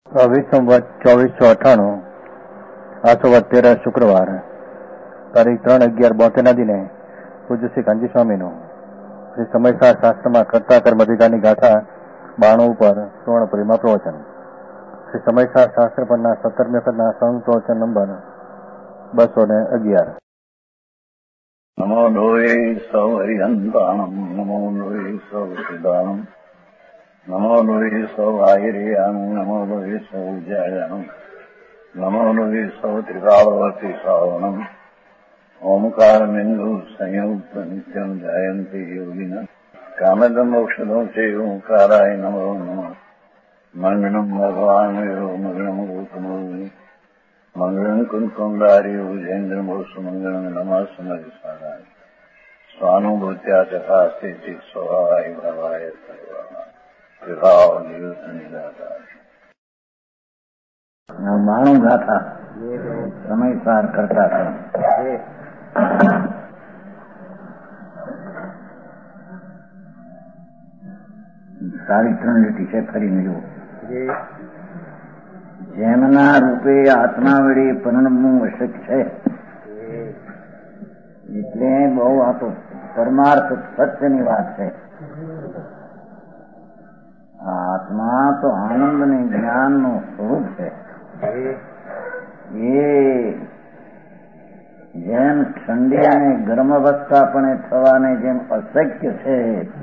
વિસંવત 2498 આસોવત 13 શુક્રવાર તારીખ 3/11/72 ના દિને પૂજ્ય શ્રી કાંજી સ્વામીનું શ્રી સમયસાર શાસ્ત્રમાં કરતા કર્મધિકારની ગાથા 92 ઉપર સુવર્ણપુરીમાં પ્રવચન. શ્રી સમયસાર શાસ્ત્ર પરના 17મી વખતના સંયુક્ત પ્રવચન નંબર 211. નમો લોહે સૌ હરિહંતાણમ નમો લોહે સૌ સિદ્ધાણમ નમો લોહે સૌ આયર્યાણમ નમો લોહે સૌ જયાણમ નમો લોહે સૌ ત્રિકાળવતી શ્રાવણમ ઓમકાર બિંદુ સંયુક્ત નિત્યમ જયંતી યોગિન કામદમોક્ષદો છે ઓંકારાય નમો નમઃ. મંગળમ ભગવાન મંગળમ ગૌતમો મંગળમ કુંકુંડાર્યો જૈન્દ્રમોષ મંગળમ નમઃ સમરિસારાય સ્વાનુભૂત્યા તથા સ્થિતિ સ્વભાવાય ભવાય સર્વાય વિભાવ નિયુત નિરાકાર. 92 ગાથા સમયસાર કરતા કર્મ. સાડી 3 લીટી છે, ફરી મેળવો. જેમના રૂપે આત્મા વડે પરણવું અશક્ય છે, એટલે બહુ આ તો પરમાર્થ સત્યની વાત છે. આત્મા તો આનંદ ને જ્ઞાન નું સ્વરૂપ છે. એ જેમ ઠંડી અને ગરમ અવસ્થા પણ થવાને જેમ અશક્ય છે,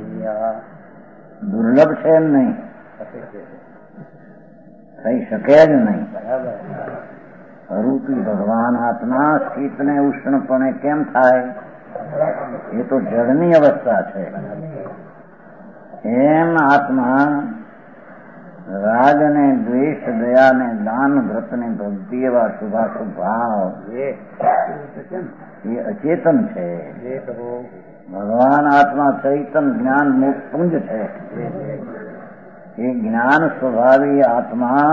દુર્લભ છે એમ નહીં, થઈ શકે જ નહીં. રૂપી ભગવાન આત્મા શીત ને ઉષ્ણપણે કેમ થાય? એ તો જળની અવસ્થા છે. એમ આત્મા રાગ ને દ્વેષ, દયા ને દાન, વ્રત ને ભક્તિ એવા શુભાશુભ ભાવ એ અચેતન છે. ભગવાન આત્મા ચૈતન જ્ઞાન પુંજ છે. એ જ્ઞાન સ્વભાવી આત્મા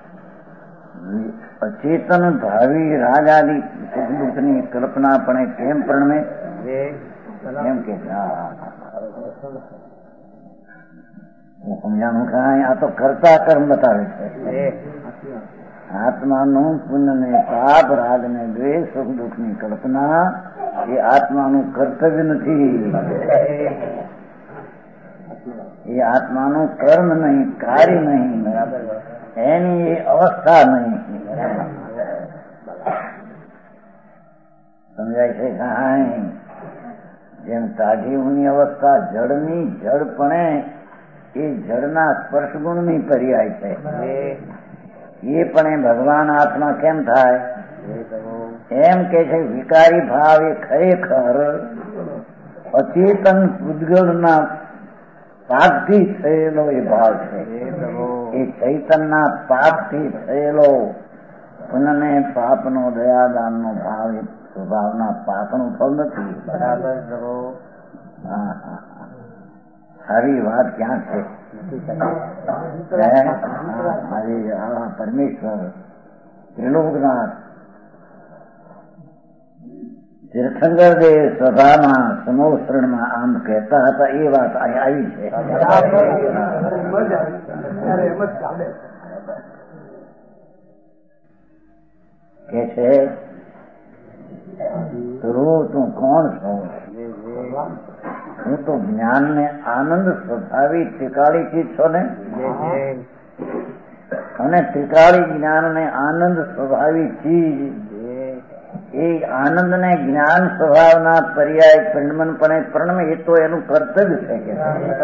અચેતન ભાવિ રાગ આદિ સુખ દુઃખની કલ્પના પણ કેમ પ્રણમે? એમ કે સમજાણું કાંઈ આ તો કરતા કર્મ બતાવે છે. આત્માનું પુણ્ય ને પાપ, રાગ ને દ્વેષ, સુખ દુઃખ ની કલ્પના એ આત્માનું કર્તવ્ય નથી. એ આત્માનું કર્મ નહીં, કાર્ય નહીં, એની એ અવસ્થા નહીં. સમજાય છે કાંઈ? જેમ તાજી ઊની અવસ્થા જળની જળપણે એ જળના સ્પર્શ ગુણની પર્યાય છે. એ પણ ભગવાન આત્મા કેમ થાય? એમ કે છે વિકારી ભાવ એ ખરેખર અચેતન પૂતગળના પાપથી થયેલો એ ભાવ છે. એ ચૈતનના પાપથી થયેલો પુનઃ પાપનો દયાદાનનો ભાવ એ સ્વભાવના પાપનું ફળ નથી. બરાબર કરો. સારી વાત ક્યાં છે? પરમેશ્વર ત્રિલોકનાથ તીર્થંકર દેવ સભામાં સમોસરણમાં આમ કહેતા હતા. એ વાત આવી છે. કે છે તું કોણ છો? હું તો જ્ઞાન ને આનંદ સ્વભાવી ત્રિકાળી ચીજ છો ને, અને ત્રિકાળી જ્ઞાન ને આનંદ સ્વભાવી ચીજ એ આનંદ ને જ્ઞાન સ્વભાવના પર્યાય પિંડમનપણે પ્રણમે એ તો એનું કર્તવ્ય છે. કે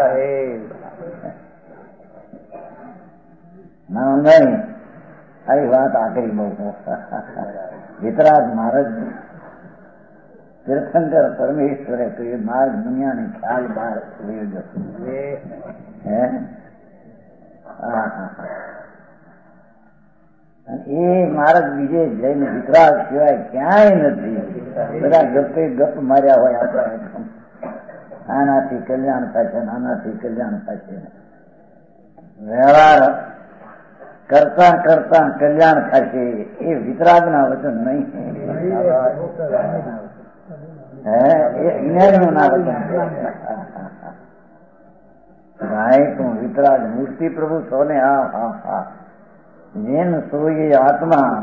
ના નહીં, આવી વાત આખરી બહુ વિતરાગ મહારાજ તીર્થંકર પરમેશ્વરે તો એ માર્ગ દુનિયાની ખ્યાલ બહાર લઈ જશે. એ માર્ગ બીજે જઈને વિતરાગ સિવાય ક્યાંય નથી. બધા ગપે ગપ માર્યા હોય આપણે, આનાથી કલ્યાણ થશે, આનાથી કલ્યાણ થશે. વ્યવહાર કરતા કરતા કલ્યાણ થશે એ વિતરાગના વચન નહીં. એ જ્ઞાનનું ના વચન. ભાઈ તું વિતરાગ મૂર્તિ પ્રભુ છો ને? હા હા હા. જેન સોયે આત્મા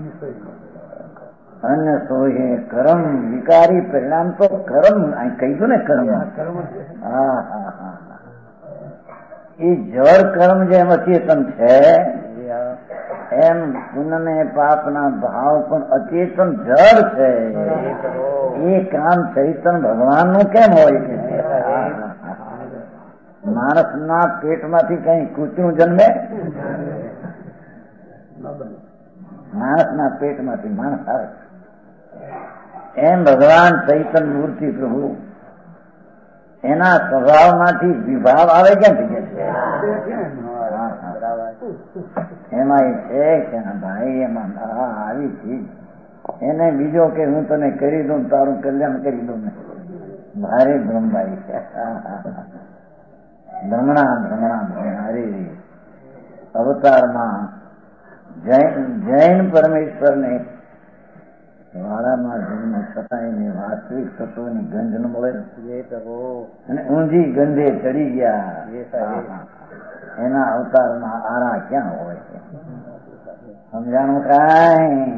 અન્ય સોયે કર્મ. વિકારી પરિણામ તો કર્મ કહીશું ને, કર્મ. હા હા હા, એ જળ કર્મ જેમ અચેતન છે એમ પુણ્ય ને પાપના ભાવ પણ અચેતન જળ છે. એ કામ ચૈતન ભગવાન નું કેમ હોય છે? માણસના પેટમાંથી કઈ કૃત્યુ જન્મે? માણસના પેટમાંથી માણસ આવે એમ ભગવાન ચૈતન મૂર્તિ પ્રભુ એના સ્વભાવમાંથી વિભાવ આવે ક્યાંથી? એમાં છે કે ભાઈ એમાં આવી ચીજ એને બીજો કે હું તને કરી દઉં, તારું કલ્યાણ કરી દઉં ને, ભારે ભ્રમભાઈ છે. ભ્રમણા અવતારમાં જૈન પરમેશ્વરને વાળામાં જન્મ છતાં એને વાસ્તવિક તત્વની ગંધ ન મળે અને ઊંધી ગંધે ચડી ગયા. એના અવતારમાં આરા ક્યાં હોય છે? સમજાણું કાંઈ?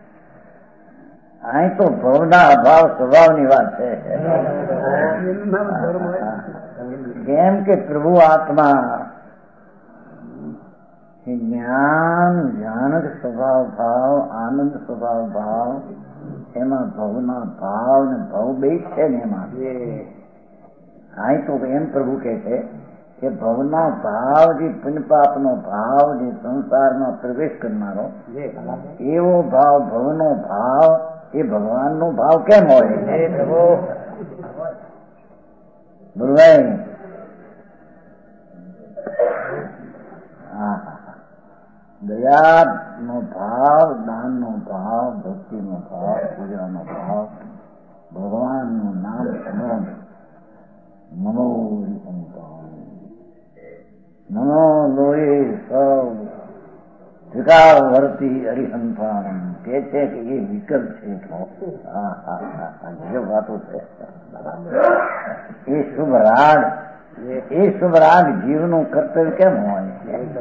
અહીં તો ભવના અભાવ સ્વભાવની વાત છે. કેમ કે પ્રભુ આત્મા જ્ઞાન જ્ઞાનક સ્વભાવ ભાવ, આનંદ સ્વભાવ ભાવ, એમાં ભવના ભાવ ને ભવ બે છે ને એમાં. અહીં તો એમ પ્રભુ કે છે કે ભવના ભાવ જે પુણ્ય પાપનો ભાવ જે સંસારમાં પ્રવેશ કરનારો એવો ભાવ, ભવનો ભાવ એ ભગવાનનો ભાવ કેમ હોય? બોલવાય. દયા નો ભાવ, દાન નો ભાવ, ભક્તિ નો ભાવ, પૂજા નો ભાવ, ભગવાન નું નામ સ્મરણ, નમો નમો લોહી સૌ વિકાર વર્તી હરિહંતાણ કે છે કે એ વિકલ્પ છે. જે વાતો છે એ શુભ રાગ, એ શુભ રાગ જીવનું કર્તવ્ય કેમ હોય?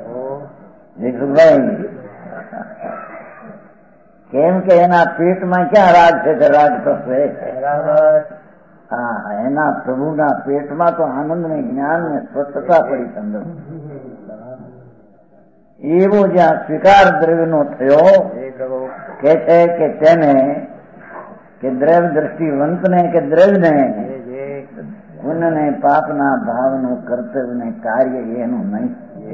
કેમ કે એના પેટમાં ક્યાં રાગ છે? રાગ પ્રસવે. હા, એના પ્રભુના પેટમાં તો આનંદ ને જ્ઞાન ને સ્વચ્છતા પડી અંદર. એવો જ્યાં સ્વીકાર દ્રવ્યનો થયો કે છે કે તેને કે દ્રવ્ય દ્રષ્ટિવંતને કે દ્રવ્યને પુણ્ય ને પાપના ભાવનું કર્તવ્ય ને કાર્ય એનું નહીં.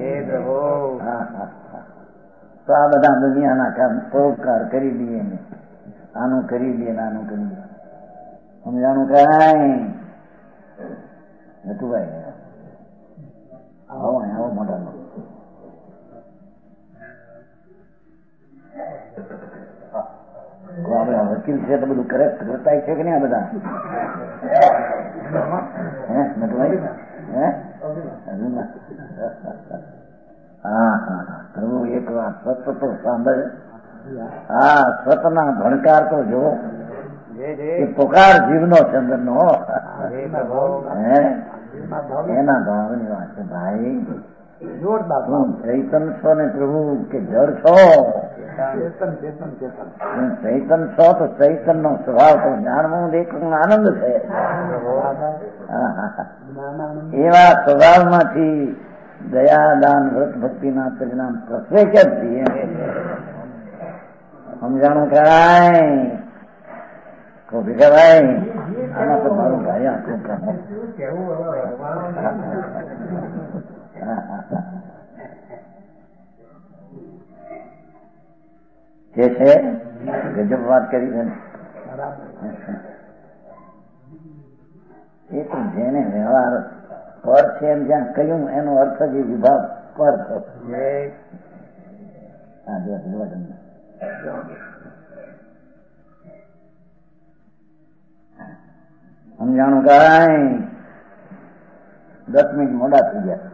તો આ બધા દુનિયાના કામ પરોપકાર કરી દઈએ ને, આનું કરી દઈએ ને આનું કરી દઈએ. સમજાણું કાંઈ નતું ભાઈ? આવો આવો મોટા આપડે વકીલ છે તો બધું કરેક્ટ કરતા છે કે નહીં? આ બધા હા હા, પ્રભુ એક વાત સત તો સાંભળ. હા, સતના ભણકાર તો જો એ પુકાર જીવનો ચંદ્ર નો એના ભાવની વાત છે. ભાઈ તું ચૈતન છો ને પ્રભુ કે જળ છો? ચૈતન છો તો ચૈતન નો સ્વભાવ તો જાણવું દેખવું આનંદ છે. એવા સ્વભાવમાંથી દયા, દાન, વ્રત, ભક્તિના પરિણામ પ્રસવે કેમ છીએ? સમજાણું કાંઈ? ભાઈ આમાં તો મારું ભાઈ આખું કામ જે છે ગજબ વાત કરી છે. એ તો જેને વ્યવહાર પર છે એમ જ્યાં કહ્યું એનો અર્થ જ વિભાગ પર થશે. સમજાણું કાંઈ? 10 મિનિટ મોડા થઈ ગયા.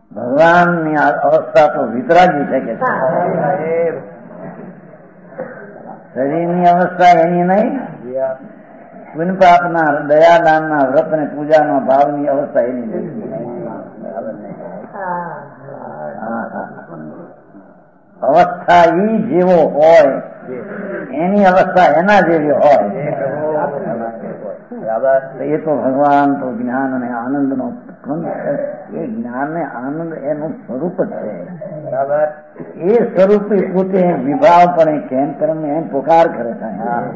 ભગવાનની અવસ્થા તો વિતરાગી છે કે શરીરની અવસ્થા એની નહીં, પુણ્ય પાપના દયાદાનના વ્રત ને પૂજાના ભાવની અવસ્થા એની નહીં. અવસ્થા ઈ જેવો હોય એની અવસ્થા એના જેવી હોય. એ તો ભગવાન તો જ્ઞાન અને આનંદ નો એ જ્ઞાન ને આનંદ એનું સ્વરૂપ જ છે. એ સ્વરૂપ પોતે વિભાવપણે કેમ કર્મ એમ પુકાર કરે છે.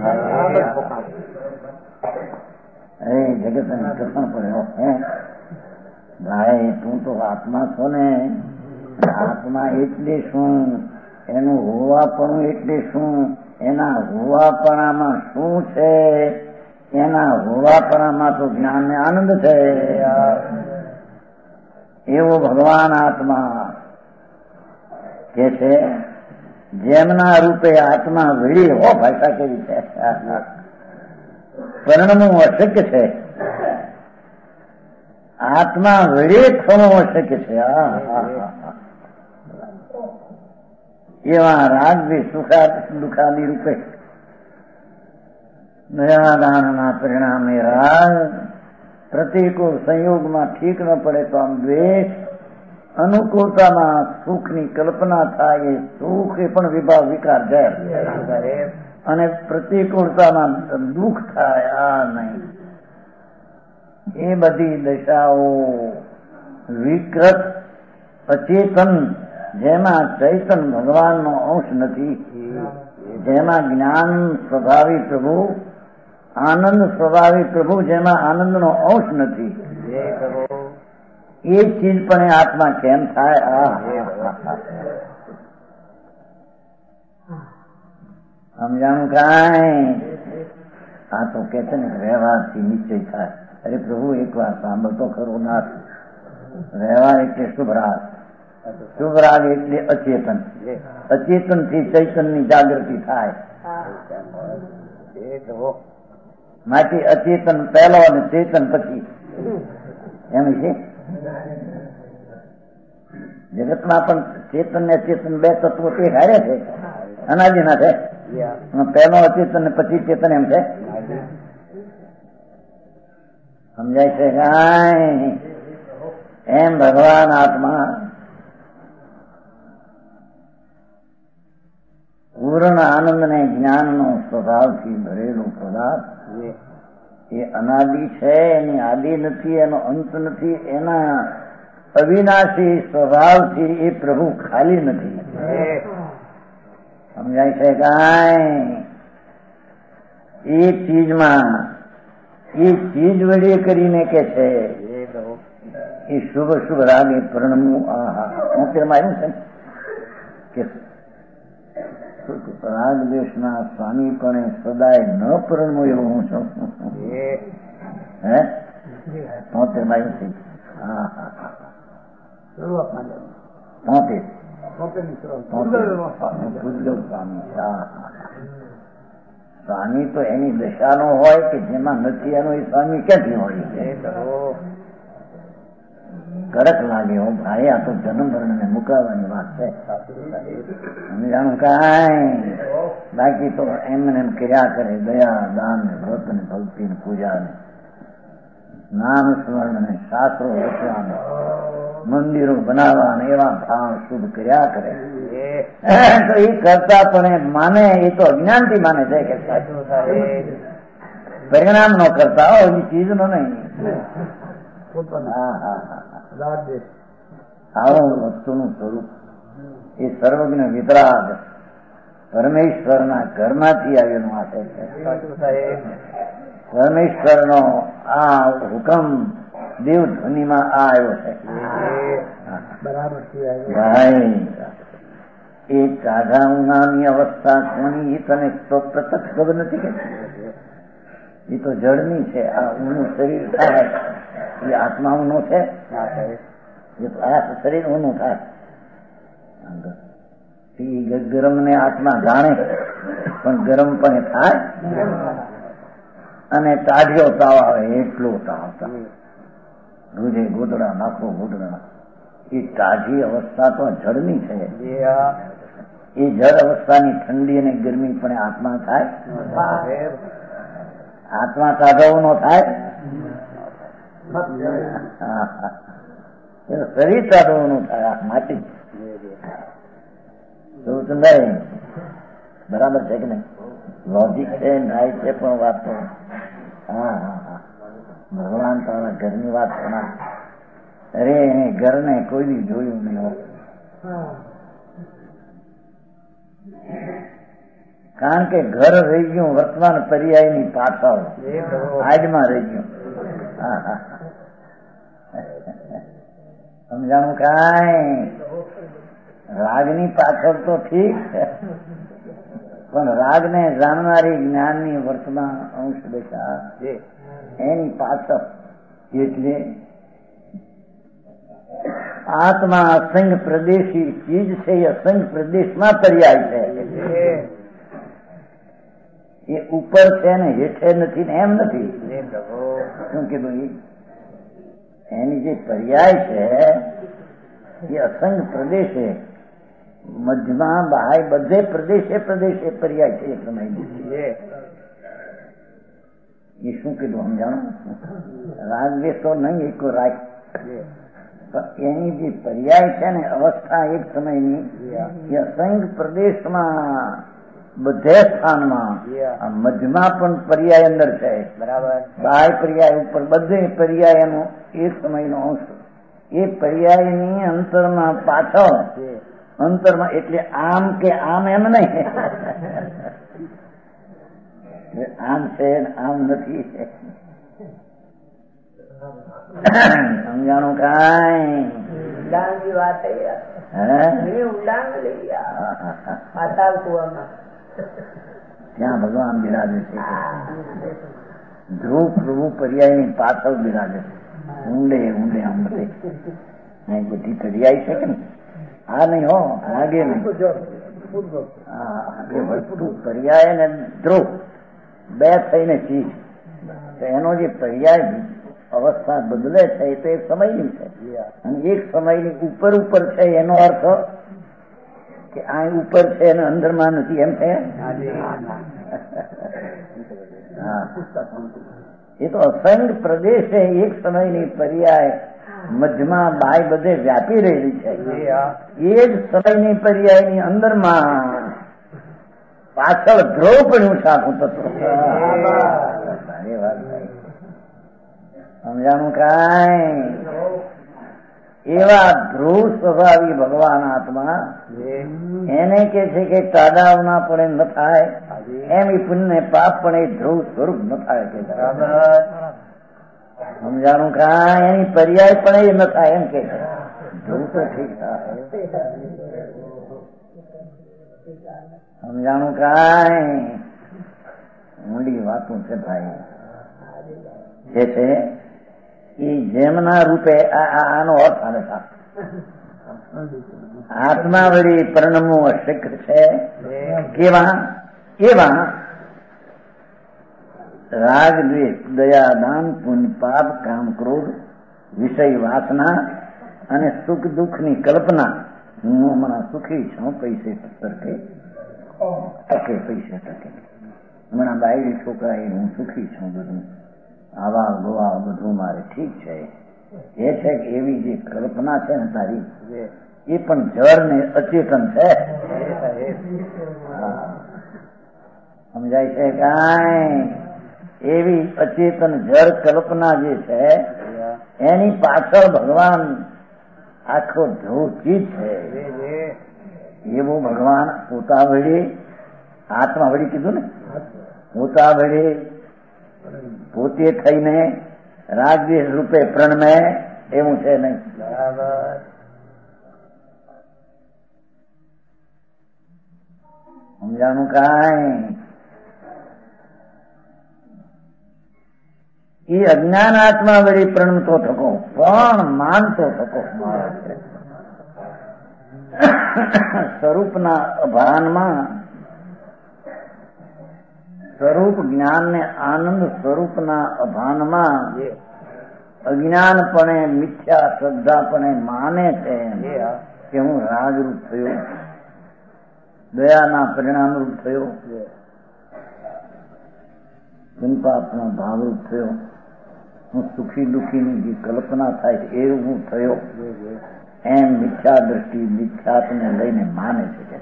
જગત ને કથન પડ્યો ભાઈ તું તો આત્મા છો ને, આત્મા એટલે શું, એનું હોવાપણું એટલે શું, એના હોવાપણામાં શું છે, એના હોવાપણામાં તો જ્ઞાન ને આનંદ છે. એવો ભગવાન આત્મા કે છે જેમના રૂપે આત્મા વળી હો. ભાષા કેવી છે, પરણવું અશક્ય છે, આત્મા વડે થવું અશક્ય છે. એવા રાજવી દુખાદી રૂપે દયાદાનના પરિણામે રાગ પ્રતિકૂળ સંયોગમાં ઠીક ન પડે તો આમ દ્વેષ, અનુકૂળતામાં સુખની કલ્પના થાય એ સુખ એ પણ વિભાવ વિકાર જાય, અને પ્રતિકૂળતામાં દુઃખ થાય આ નહીં. એ બધી દશાઓ વિકૃત અચેતન, જેમાં ચૈતન ભગવાનનો અંશ નથી, જેમાં જ્ઞાન સ્વભાવી પ્રભુ, આનંદ સ્વભાવી પ્રભુ, જેમાં આનંદનો અંશ નથી, એ ચીજ પણ આત્મા કેમ થાય? સમજાણું કાંઈ? આ તો કે છે ને વ્યવહારથી નિશ્ચય થાય. અરે પ્રભુ એક વાર સાંભળતો ખરો નાથ, વ્યવહાર એટલે શુભ રાગ, શુભ રાગ એટલે અચેતન, અચેતન થી ચૈતન ની જાગૃતિ થાય. માટે અચેતન પહેલો અને ચેતન પછી એમ છે. જગતમાં પણ ચેતન ને ચેતન બે તત્વો તે હારે છે, અનાદિના છે. પહેલો અચેતન ને પછી ચેતન એમ છે. સમજાય છે કાંઈ? એમ ભગવાન આત્મા પૂર્ણ આનંદ ને જ્ઞાન નો સ્વભાવથી ભરેલું પદાર્થ, એ અનાદિ છે, એની આદિ નથી, એનો અંત નથી, એના અવિનાશી સ્વભાવથી એ પ્રભુ ખાલી નથી. સમજાય છે કાંઈ? એ ચીજમાં એ ચીજ વડે કરીને કે છે એ શુભ શુભ રાગે પરણવું. હું તેમાં આવ્યું છે કે રાગ દેશના સ્વામી પણ સદાય ન પરણવું એવું હું છું. હે હું તેમાં આવ્યું છે. સ્વામી તો એની દશાનો હોય કે જેમાં નથી એનો એ સ્વામી ક્યાંથી હોય? કડક લાગે હો ભાઈ, આ તો જન્મ મરણ ને મુકાવવાની વાત છે. સમજાણું કાંઈ? બાકી તો એમને એમ કર્યા કરે, દયા દાન ને વ્રત ને ભક્તિ ને પૂજા ને નામ સ્મરણ ને શાસ્ત્રો રચવાને મંદિરો બનાવવા ને એવા ભાવ શુભ કર્યા કરે. તો એ કરતા પણ માને, એ તો અજ્ઞાનથી માને છે કે પરિણામ નો કરતા હોય એ ચીજ નો નહીં. આવું વસ્તુનું સ્વરૂપ એ સર્વજ્ઞ વિતરાગ પરમેશ્વરના ઘરમાંથી આવેલું આપે છે. પરમેશ્વરનો આ હુકમ દેવધ્વનિમાં આ આવ્યો છે. ભાઈ એ કાઢા ઉનાની અવસ્થા કોની તને તો પ્રત્યક્ષ ખબર નથી કે એ તો જળની છે. આ ઊનું શરીર થાય એટલે આત્મા ઊનો છે, આ શરીર ઊનું થાય. ગરમ ને આત્મા જાણે પણ ગરમ પણ થાય, અને ટાઢિયો તાવ આવે એટલો તાવ થાય. રોજે ગોદડા નાખો ગોદડા એ તાજી અવસ્થા તો જળની છે. એ જળ અવસ્થાની ઠંડી અને ગરમી પણ આત્મા થાય? આત્મા તાજવો નો થાય? શરીર તાજવો નું થાય. માટી બરાબર છે કે નહીં? લોજિક છે, ન્યાય છે, પણ વાત તો ભગવાન તારા ઘરની વાત પણ અરે એને ઘરને કોઈ બી જોયું નહીં હોય. કારણ કે ઘર રહી ગયું વર્તમાન પર્યાયની પાછળ, આજમાં રહી ગયું. સમજાણું? કાંઈ રાગની પાછળ તો ઠીક છે, પણ રાગને જાણનારી જ્ઞાનની વર્તમાન અંશ દશા એની પાછળ. એટલે આત્મા અસંગ પ્રદેશી ચીજ છે. એ અસંગ પ્રદેશમાં પર્યાય છે. એ ઉપર છે ને હેઠે નથી ને એમ નથી. શું કીધું? એની જે પર્યાય છે એ અસંગ પ્રદેશે, મધ્યમાં બાહ્ય બધે પ્રદેશે પ્રદેશે પર્યાય છે. એક સમય એ શું કીધું સમજાણું? રાગ વેસો નહીં એક રાગ, એની જે પર્યાય છે ને અવસ્થા એક સમયની, એ અસંગ પ્રદેશમાં બધે સ્થાનમાં, મધ્યમાં પણ પર્યાય અંદર છે. બરાબર. બાહ્ય પર્યાય ઉપર બધે પર્યાય એનો એક સમયનો અંશ. એ પર્યાયની અંતરમાં પાછળ, અંતરમાં એટલે આમ કે આમ એમ નહીં. આમ છે આમ નથી. સમજાણું? કાંઈ વાત ઉડાન લઈ પાતાળ કુવામાં ત્યાં ભગવાન બિરાજે છે. ધ્રુવ પ્રભુ પર્યાયની પાછળ બિરાજે છે. ઊંડે ઊંડે ઊંડે બધી પર્યાય છે કે આ નહીં હો, આગે નહીં. પર્યાય ને ધ્રુવ બે થઈને ચીજ. એનો જે પર્યાય અવસ્થા બદલે છે એ તો એક સમયની છે, અને એક સમયની ઉપર ઉપર છે. એનો અર્થ કે આ ઉપર છે અને અંદરમાં નથી એમ છે. એ તો અસંગ પ્રદેશ છે. એક સમયની પર્યાય મધ્યમાં બાય બધે વ્યાપી રહેલી છે. એ જ સમયની પર્યાયની અંદરમાં પાછળ ધ્રુવ પડ્યું છે આખું તત્વ. સમજાણું? કાંઈ એવા ધ્રુવ સ્વભાવી ભગવાન આત્મા એને કે છે કે તાદાવના પણ ન થાય, એમ એ પુણ્ય પાપ પણ એ ધ્રુવ સ્વરૂપ ન થાય. કે સમજાણું? કાંઈ એની પર્યાય પણ એ ન થાય એમ કે ધ્રુવ તો ઠીક થાય. સમજાણું? કાંઈ ઊંડી વાતું છે ભાઈ. જે છે એ જેમના રૂપે આનો અર્થ આવે છે. આત્મા વળી પરણમું અશક્ય છે. કેવા? એવા રાગ દ્વેષ દયા દાન પુણ્ય પાપ કામ ક્રોધ વિષય વાસના અને સુખ દુઃખ ની કલ્પના. હું હમણાં સુખી છું, પૈસે ટકે પૈસે ટકે. હમણાં બાયડી છોકરા હું સુખી છું, બધું આવા ગોવા બધું મારે ઠીક છે. એ છે કે એવી જે કલ્પના છે ને તારી, એ પણ જળ ને અચેતન છે. સમજાય છે? કાંઈ એવી અચેતન જળ કલ્પના જે છે એની પાછળ ભગવાન આખો ધ્રુવચિત છે. એવું ભગવાન પોતા વળી આત્મા વળી કીધું ને, પોતા વળી પોતે થઈને રાગદ્વેષ રૂપે પ્રણમે એવું છે નહીં. બરાબર. સમજાણું? કાંઈ એ અજ્ઞાન આત્મા વળી પ્રણમતો થકો, પણ માનતો થકો. સ્વરૂપના અભાનમાં, સ્વરૂપ જ્ઞાન ને આનંદ સ્વરૂપના અભાનમાં અજ્ઞાનપણે મિથ્યા શ્રદ્ધાપણે માને છે કે હું રાગરૂપ થયો, દયાના પરિણામરૂપ થયો, સંપાપનો ભાવરૂપ થયો, હું સુખી દુઃખીની જે કલ્પના થાય છે એ હું થયો, એમ મિથ્યા દ્રષ્ટિ મિથ્યાત્વને લઈને માને છે.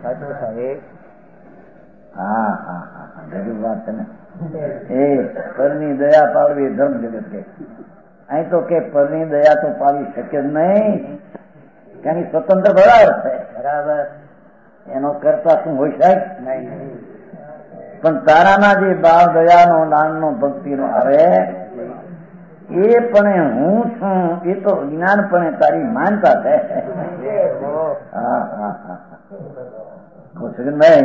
હા હા હા ગરીબ વાત છે ને. એ પરની દયા પાડવી ધર્મ જગત કે અહીં તો કે પરની દયા તો પાવી શકે જ નહીં, એની સ્વતંત્ર બરાબર છે, બરાબર એનો કરતા શું હોય સાહેબ નહીં. પણ તારાના જે ભાવ દયાનો નાનનો ભક્તિનો આવે એ પણ હું છું એ તો જ્ઞાનપણે તારી માનતા છે. હા હા હા ખુશ નહીં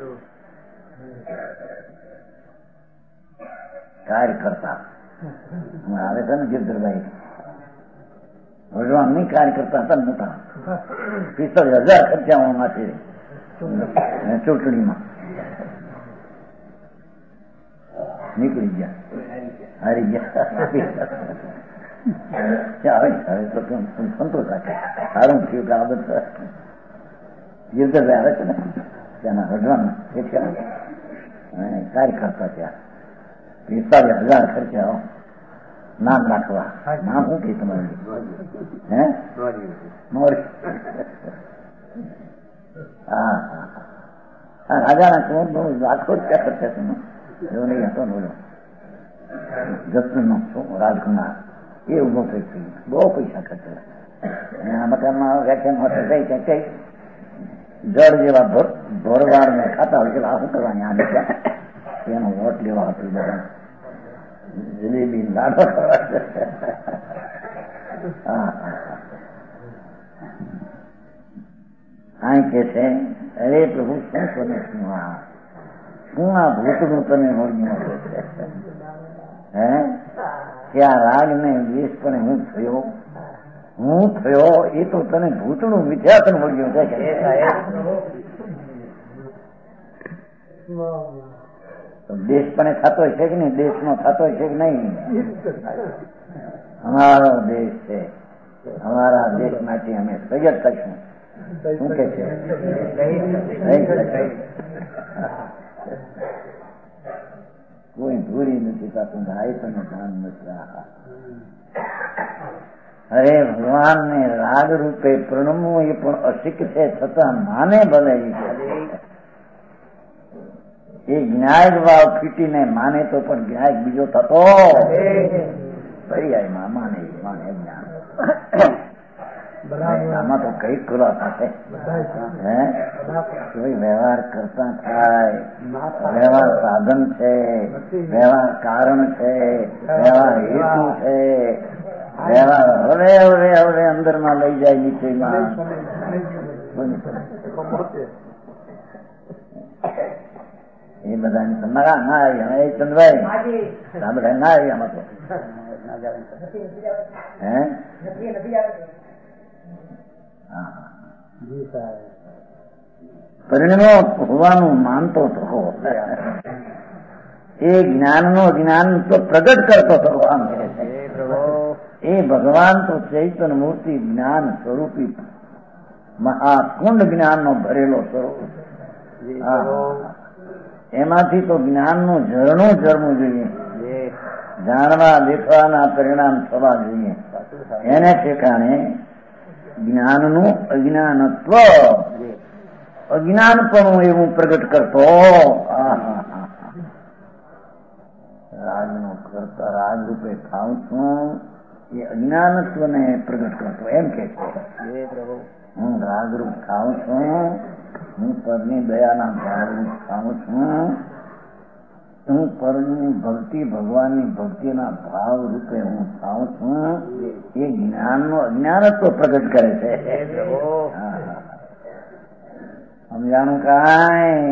કાર્ય કરતા આવે છે ને ગિરધરભાઈ ભગવાન નહીં કાર્ય કરતા હતા મોટા 45,000 ખર્ચા માંથી ચૂંટણીમાં નીકળી ગયા, હારી ગયા. તો સંતોષ રાખે સારું થયું કે આ બધા ગિરધરભાઈ આવે છે ને ત્યાંના ભગવાન કાર્ય કરતા ત્યાં 45,000 ખર્ચા નામ રાખવા. નામ શું કે તમારું? હે મોરી. હા હા હા રાજાના ક્રોધ બહુ લાખો રૂપિયા ખર્ચા છે એવો નહીં હતો ને બોલો જસનો રાજકુમાર એ ઉભો થઈ બહુ પૈસા ખર્ચેલા. આ મકાનમાં વ્યાખ્યાન હોતે થઈ કે કઈ જળ જેવા ભોરવાર ને ખાતા હોય કે આ શું કરવાની આ નીકળ્યા એનો વોટ લેવા હતું બધા જલેબી લાડો કરવા. આ કે છે અરે પ્રભુ શું કરે શું આ ભૂતનું તમે વર્ણ્યું છે હે કે આ રાગ ને દ્વેષ પણ હું થયો એ તો તને ભૂતનું મિથ્યાત્વ વર્ણ્યું છે. દેશ પણ થતો છે કે નહીં? દેશ નો થતો છે કે નહીં? અમારો દેશ છે, અમારા દેશ માટે અમે સજગ કરશું. શું કે છે? કોઈ ભૂરી નથી થતું ભાઈ તમે ધ્યાન નથી. અરે ભગવાન ને રાગ રૂપે પ્રણમવું એ પણ અશિક છે, છતાં માને ભલે એ જ્ઞાયક ભાવ ફીટીને માને તો પણ જ્ઞાયક બીજો થતો પર્યાયમાં માને જ્ઞાન. આમાં તો કઈ ખુલાસા છે? કોઈ વ્યવહાર કરતા થાય, વ્યવહાર સાધન છે, વ્યવહાર કારણ છે, વ્યવહાર હેતુ છે, વ્યવહાર હવે હવે હવે અંદર માં લઈ જાય નીચેમાં. એ બધા તમારા ના આવી એ ચંદ્રભાઈ આ બધા ના આવી આમાં તો પરિણમો હોવાનું માનતો હતો. એ જ્ઞાનનો જ્ઞાન તો પ્રગટ કરતો હતો. ભગવાન કહે છે એ ભગવાન તો ચૈતન્ય મૂર્તિ જ્ઞાન સ્વરૂપી મહાકુંડ જ્ઞાનનો ભરેલો સ્વરૂપ. એમાંથી તો જ્ઞાનનું ઝરણું ઝરવું જોઈએ, જાણવા દેખવાના પરિણામ થવા જોઈએ. એને ઠેકાણે જ્ઞાનનું અજ્ઞાનત્વ અજ્ઞાનપણું એવું પ્રગટ કરતો. રાજનો કરતા રાજ રૂપે ખાઉં છું એ અજ્ઞાનત્વને પ્રગટ કરતો. એમ કે છે હું રાગરૂપ ખાઉં છું, હું પરની દયાના ભાવરૂપ ખાઉં છું, હું પરની ભક્તિ ભગવાનની ભક્તિના ભાવ રૂપે હું ખાઉં છું. એ જ્ઞાનનો અજ્ઞાનત્વ પ્રગટ કરે છે. સમજાણું કાંઈ?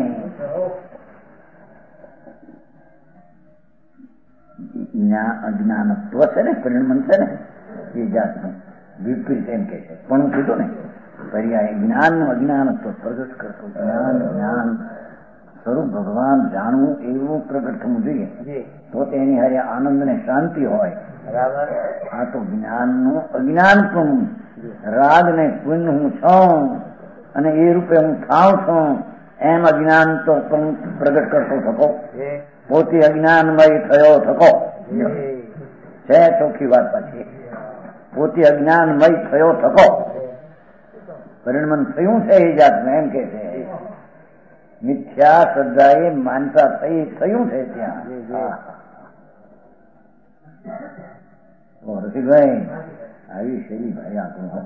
અજ્ઞાનત્વ છે ને પરિણમન છે ને એ જાતનું વિપરીત એમ કે છે. પણ હું કીધું ને પર્યાય જ્ઞાનનું અજ્ઞાનત્વ પ્રગટ કરતો. જ્ઞાન સ્વરૂપ ભગવાન જાણવું એવું પ્રગટ થવું જોઈએ, તો તેની હારે આનંદ ને શાંતિ હોય. બરાબર. આ તો જ્ઞાનનું અજ્ઞાન પણ રાગ ને પુણ્ય હું છું અને એ રૂપે હું થાવ છું એમ અજ્ઞાન તો પ્રગટ કરતો થકો, પોતે અજ્ઞાનમય થયો થકો છે. ચોખ્ખી વાત પાછી પોતે અજ્ઞાનમય થયો થકો પરિણમન થયું છે એ જાતનું એમ કે છે. મિથ્યા શ્રદ્ધાએ માનતા થયું છે ત્યાં. રસિકભાઈ આવી શૈલી ભાઈ આપણું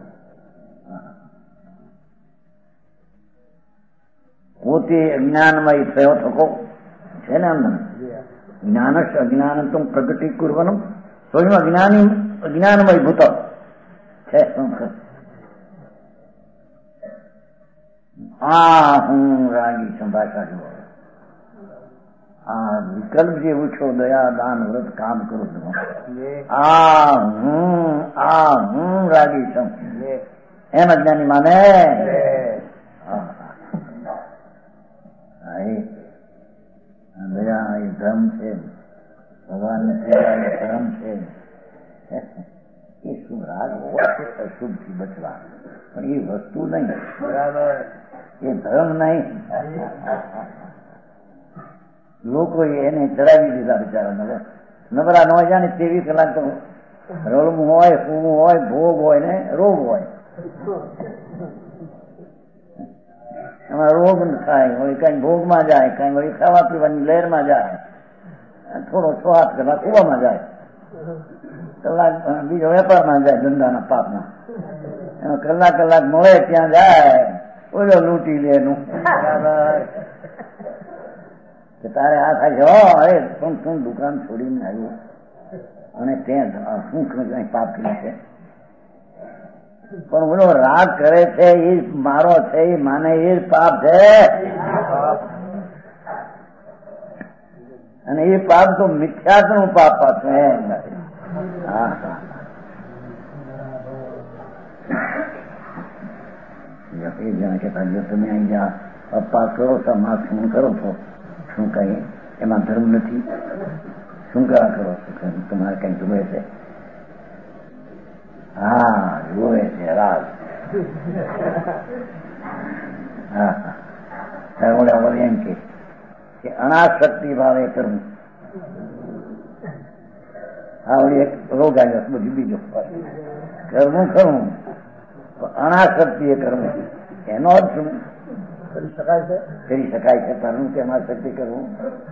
પોતે અજ્ઞાનમય થયો થકો છે ને. આમ જ્ઞાનશ અજ્ઞાન પ્રગટી કુર્વનું સ્વયં અજ્ઞાનમય ભૂત છે. આ હું રાગી સંભાષા જો આ વિકલ્પ જે ઉછો દયા દાન વ્રત કામ કરું છું. આ હું રાગી છું એમ અજ્ઞાની માને. દયા એ ધર્મ છે, ભગવાન ની સેવા એ ધર્મ છે. એ શું રાગ હોય છે અશુભ થી બચવા, પણ એ વસ્તુ નહીં. બરાબર. એ ધર્મ નહીં. લોકો એને ચડાવી દીધા બિચારા. નબળા ન જાય ને 23 કલાક તો રળવું હોય, સૂવું હોય, ભોગ હોય ને રોગ હોય. એમાં રોગ થાય, વળી કઈ ભોગમાં જાય, કઈ વળી ખાવા પીવાની લહેરમાં જાય, થોડો 6-8 કલાક કુવામાં જાય, કલાક બીજો વેપારમાં જાય, ધંધાના પાપમાં. એમાં કલાક મળે ત્યાં જાય, ઓલો લૂંટી લે એનું. તારે આ થાય છે અરે શું દુકાન છોડીને આવ્યો અને ત્યાં શું કઈ પાપ કર્યું છે. પણ ઓલો રાગ કરે છે એ મારો છે, એ માને એ પાપ છે. અને એ પાપ તો મિથ્યાત્વનું પાપ પાછું. હા એ જણા કહેતા જો તમે અહીંયા અપા કરો તો માક્ષણ કરો છો, શું કઈ એમાં ધર્મ નથી, શું કરા કરો છો, તમારે કઈ જુએ છે. હા જુએ છે રાગ. હા ઓલા એમ કે અનાશક્તિ ભાવે કરવું. હા ઓલી એક રોગ આવ્યો બધું બીજો કરવું ખરું, અનાશક્તિ એ કરવું. એનો અર્થ શું? કરી શકાય છે પરનું કે અનાશક્તિ કરવું,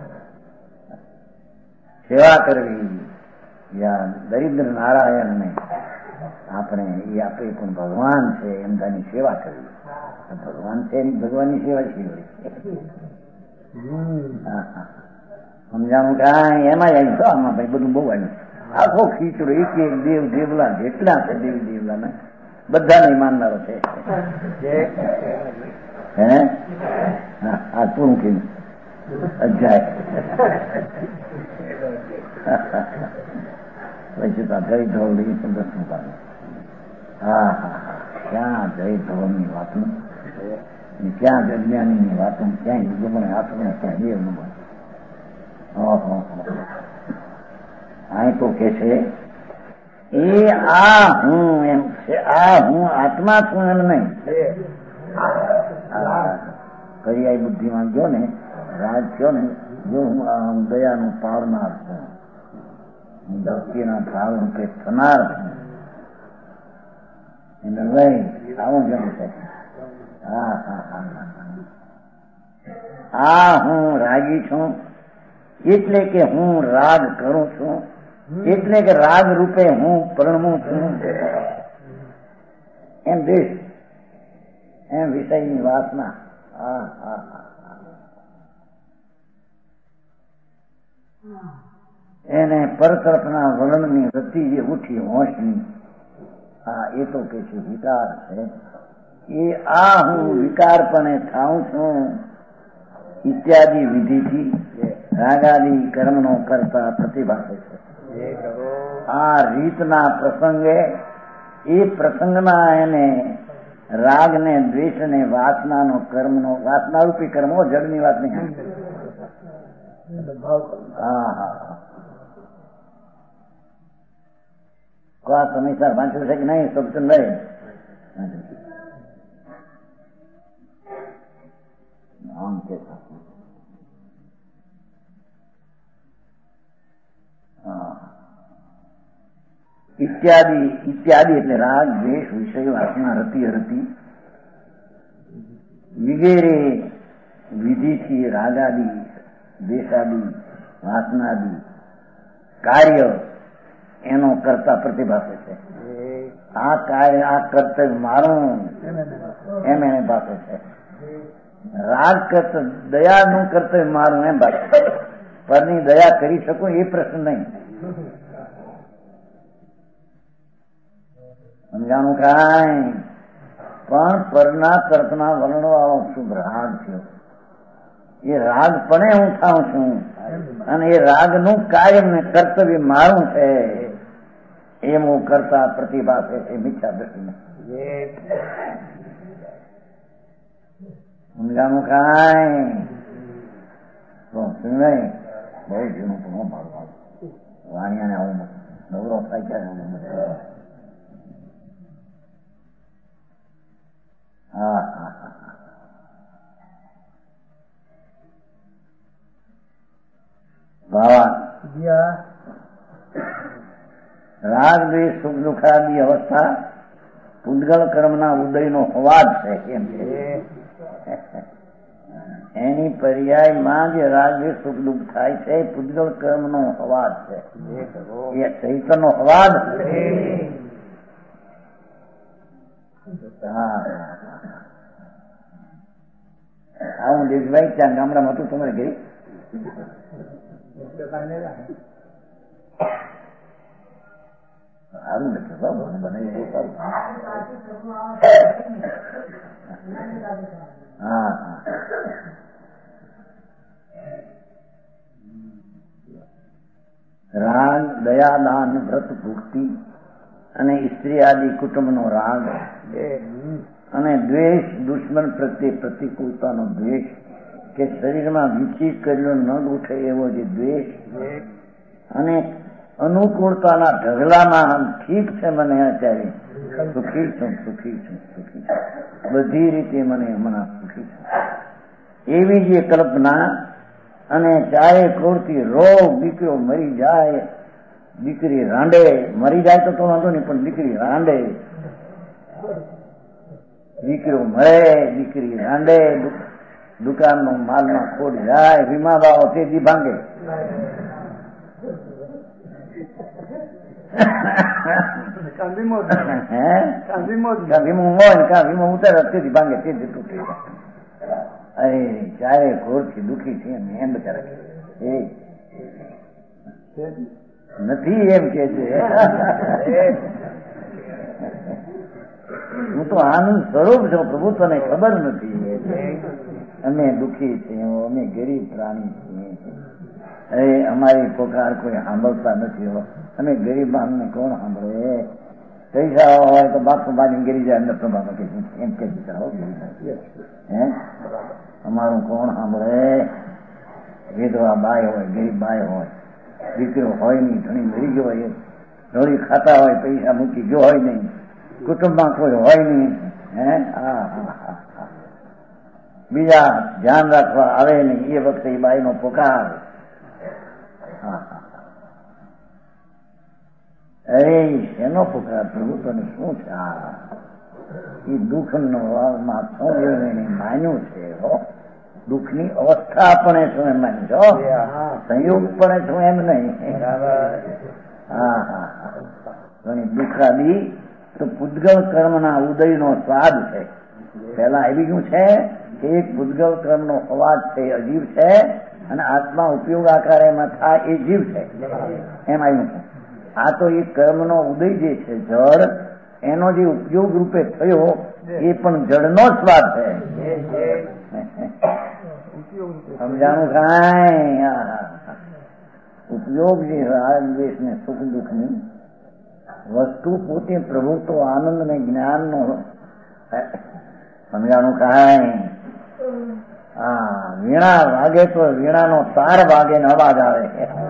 સેવા કરવી. દરિદ્ર નારાયણ ને આપણે એ આપે પણ ભગવાન છે એમ તેની સેવા કરવી. ભગવાન છે એની ભગવાનની સેવા છે. સમજાણું કાંઈ એમાં આવ્યું તો આમાં ભાઈ બધું બહુ આવ્યું. આખો ખીચડો એક દેવ દેવલા જેટલા છે દેવી દેવલા ને બધાને માનનારો છે. હે આ પૂરું કેવું અધ્યાય પછી તો જય ધોળ દર્શન પાડે. હા ક્યાં જય ધોળ ની વાતું, ક્યાં અજ્ઞાની ની વાતું, ક્યાંય યુગમણે હાથમાં, ક્યાં દેવ નું. અહીં તો કે છે એ આ હું એમ છે, આ હું આત્મા છું એમ નહીં. પર્યાય બુદ્ધિમાં ગયો ને રાજ થયો ને, જો હું દયાનું પાવનાર છું, ભક્તિના ભાવ રૂપે થનાર છું એને લઈ આવું જેમ છે. આ હું રાગી છું એટલે કે હું રાગ કરું છું, એટલે કે રાગ રૂપે હું પરણમું છું. એમ દેશ એમ વિષયની વાસના. એને પરતરફના વલણની વૃત્તિ જે ઉઠી હોશની, એ તો કે છે વિકાર છે. એ આ હું વિકારપણે થાઉં છું ઇત્યાદિ વિધિથી રાગાદી કર્મનો કરતા પ્રતિભાષે છે. આ રીતના પ્રસંગે એ પ્રસંગના એને રાગ ને દ્વેષ ને વાસનાનો કર્મનો વાસનારૂપી કર્મ, જડની વાત નહીં. હા હા. આ સમયસર વાંચ્યું છે કે નહીં? સબચંદભાઈ આમ કે ઇત્યાદિ ઇત્યાદિ એટલે રાગ દ્વેષ વિષય વાસના રતિ અરતિ વગેરે વિધિથી રાગાદિ દ્વેષાદિ વાસનાદિ કાર્ય એનો કરતા પ્રતિભાસે છે. આ કાર્ય આ કર્તવ્ય મારું એમ એને ભાષે છે. રાગ કર્તવ્ય દયાનું કર્તવ્ય મારું એમ ભાષે છે. પરની દયા કરી શકું એ પ્રશ્ન નહીં. સમજાણું કાંઈ? પણ પરના કર્તના વર્ણવાળો શુભ રાગ થયો. એ રાગ પણ હું થાઉં છું અને એ રાગનું કાયમ ને કર્તવ્ય મારું છે એમ હું કરતા પ્રતિભા છે. એ મિથ્યા દ્રષ્ટિ સમજાણું કાંઈ? નહીં બહુ જૂનું પણ મારું વાણિયાને આવું નવરો થાય ક્યારે? હા હા હા. ભાવાન રાગ દ્વેષ સુખ દુઃખાદી અવસ્થા પૂતગલ કર્મના ઉદયનો અવાજ છે. કેમ છે? એની પર્યાયમાં જે રાગ દ્વેષ સુખ દુઃખ થાય છે પૂતગલ કર્મનો અવાજ છે. એ ચૈતનનો અવાજ છે. હું દેશભાઈ ત્યાં ગામડામાં હતું તમારે ઘરે સારું નથી બને હા હા. રાગ દયા દાન વ્રત ભુક્તિ અને સ્ત્રી આદિ કુટુંબનો રાગ અને દ્વેષ દુશ્મન પ્રત્યે પ્રતિકૂળતાનો દ્વેષ કે શરીરમાં વિચિત કરેલો ન ઉઠે એવો જે દ્વેષ અને અનુકૂળતાના ઢગલામાં ઠીક છે મને અત્યારે સુખી છું સુખી છું સુખી છું બધી રીતે મને હમણાં સુખી છું એવી જે કલ્પના અને ચારે ક્રોધથી રોગ દીકરો મરી જાય દીકરી રાંડે મરી જાય તો વાંધો નહીં પણ દીકરી રાંડે દીકરો મળે દીકરી રાંડે દુકાનનો માલમાં ખોટ જાય વીમા બાવો તેજી ભાંગે વીમો ઉતારે તેથી ભાંગે તેથી તૂટી અરે ચારે ઘોરથી દુઃખી છે એમ બચારા નથી એમ કે છે હું તો આનંદ સ્વરૂપ છું પ્રભુ તને ખબર નથી અમે દુઃખી છીએ અમે ગરીબ પ્રાણી છીએ અરે અમારી પોકાર કોઈ સાંભળતા નથી હો અમે ગરીબ માણસને કોણ સાંભળે પૈસા હોય તો બાપુ બાની ગરી જાય અંદર પ્રભામાં કે એમ કે હે અમારું કોણ સાંભળે વિધવા બાય હોય ગરીબ બાય હોય દીકરો હોય નહીં ધણી મરી ગયો હોય ધોળી ખાતા હોય પૈસા મૂકી ગયો હોય નહીં કુટુંબમાં કોઈ હોય નહીં હે બીજા ધ્યાન રાખવા આવે નહીં એ વખતે એ બાઈનો પોકાર અરે એનો પોકાર પ્રભુ તને શું છે એ દુઃખ માં માન્યું છે દુઃખની અવસ્થા પણ શું એમ માની છો સંયોગ પણ શું એમ નહીં હા હા ઘણી દુઃખાદી તો પૂતગલ કર્મના ઉદયનો સ્વાદ છે પેલા આવી ગયું છે કે એક પૂતગલ કર્મનો અવાજ છે અજીવ છે અને આત્મા ઉપયોગ આકાર એમાં થાય એ જીવ છે એમ આવ્યું છે આ તો એ કર્મનો ઉદય જે છે જળ એનો જે ઉપયોગ રૂપે થયો એ પણ જળનો સ્વાદ છે સમજાણું કાંઈ ઉપયોગ જે રાગ દ્વેષ ને સુખ દુઃખ ની વસ્તુ પોતે પ્રભુ તો આનંદ ને જ્ઞાનનો સમજાણું કાંઈ? હા, વીણા વાગે તો વીણાનો તાર વાગે ને અવાજ આવે.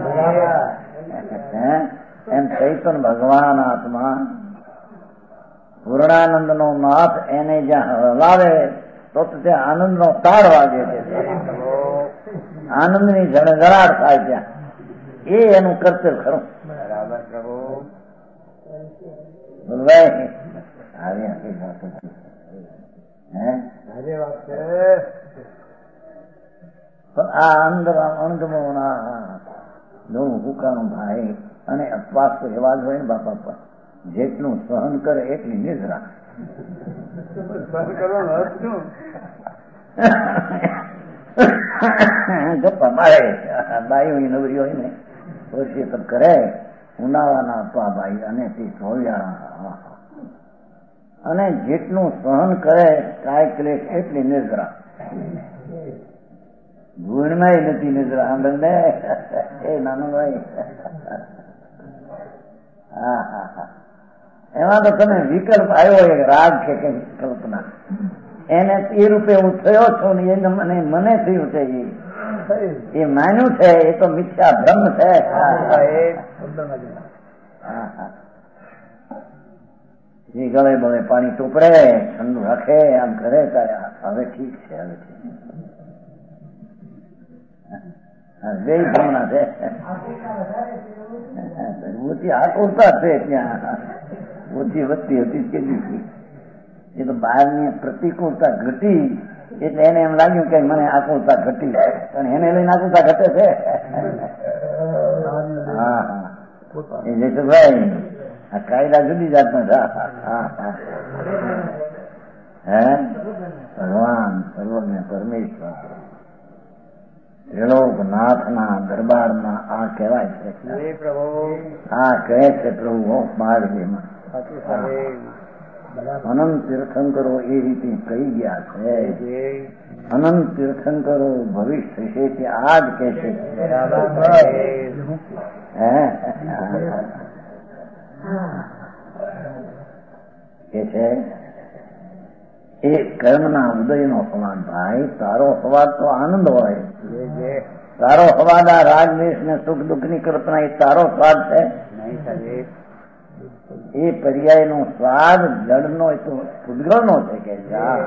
એમ ચૈતન ભગવાન આત્મા પૂર્ણાનંદ નો નાથ એને જ્યાં હલાવે તો ત્યાં આનંદ નો તાર વાગે છે. આનંદ ની જળગરાટ થાય ત્યાં. એ એનું કર્તવ્ય ખરું. બરાબર પ્રભુ. બોલભાઈ આવી વાત આ અંદર હુકાનું ભાઈ અને અપવાસ તો એવા જ હોય ને બાપા પર જેટલું સહન કરે એટલી નિદ્રા. ગપ્પા મારે બાઈ નવરી હોય ને વર્ષે તો કરે ઉનાળાના અપવા બાઈ અને તે ધોળિયાળા અને જેટલું સહન કરે કાંઈ ક્લેશ એટલી નિદ્રા. ગુણમાં નથી નિદ્રા. આંદર ને એ નાનો ભાઈ. હા હા હા. એમાં તો તમે વિકલ્પ આવ્યો એક રાગ છે કે કલ્પના એને એ રૂપે હું થયો છું ને એને મને થયું છે. એ માન્યું છે એ તો મિથ્યા ભ્રમ છે. એ ગળે બળે પાણી ટોપડે ઠંડુ રાખે આમ કરે હવે ઠીક છે. હવે ઠીક બે ભાવના છે. ઓછી આકુરતા છે ત્યાં. ઓછી વધતી હતી કે એ તો બહારની પ્રતિકૂળતા ઘટી એટલે એને એમ લાગ્યું કે મને આકુરતા ઘટી પણ એને લઈને આકુરતા ઘટે છે. હા હા એ જયસુભાઈ આ કાયદા જુદી જાતના. હે ભગવાન સર્વજ્ઞ પરમેશ્વર ત્રિલોકનાથના દરબારમાં આ કહેવાય છે. આ કહે છે પ્રભુ મહાદેવમાં અનંત તીર્થંકરો એ રીતે કહી ગયા છે. અનંત તીર્થંકરો ભવિષ્ય થશે તે આ જ કહે છે. કે છે એ કર્મના ઉદયનો સંવાદ. ભાઈ તારો સંવાદ તો આનંદ હોય. તારો સંવાદ આ રાગદ્વેષ ને સુખ દુઃખ ની કલ્પના એ તારો સ્વાદ છે. એ પર્યાય નો સ્વાદ જળનો એ તો પૂતગળ નો છે. કે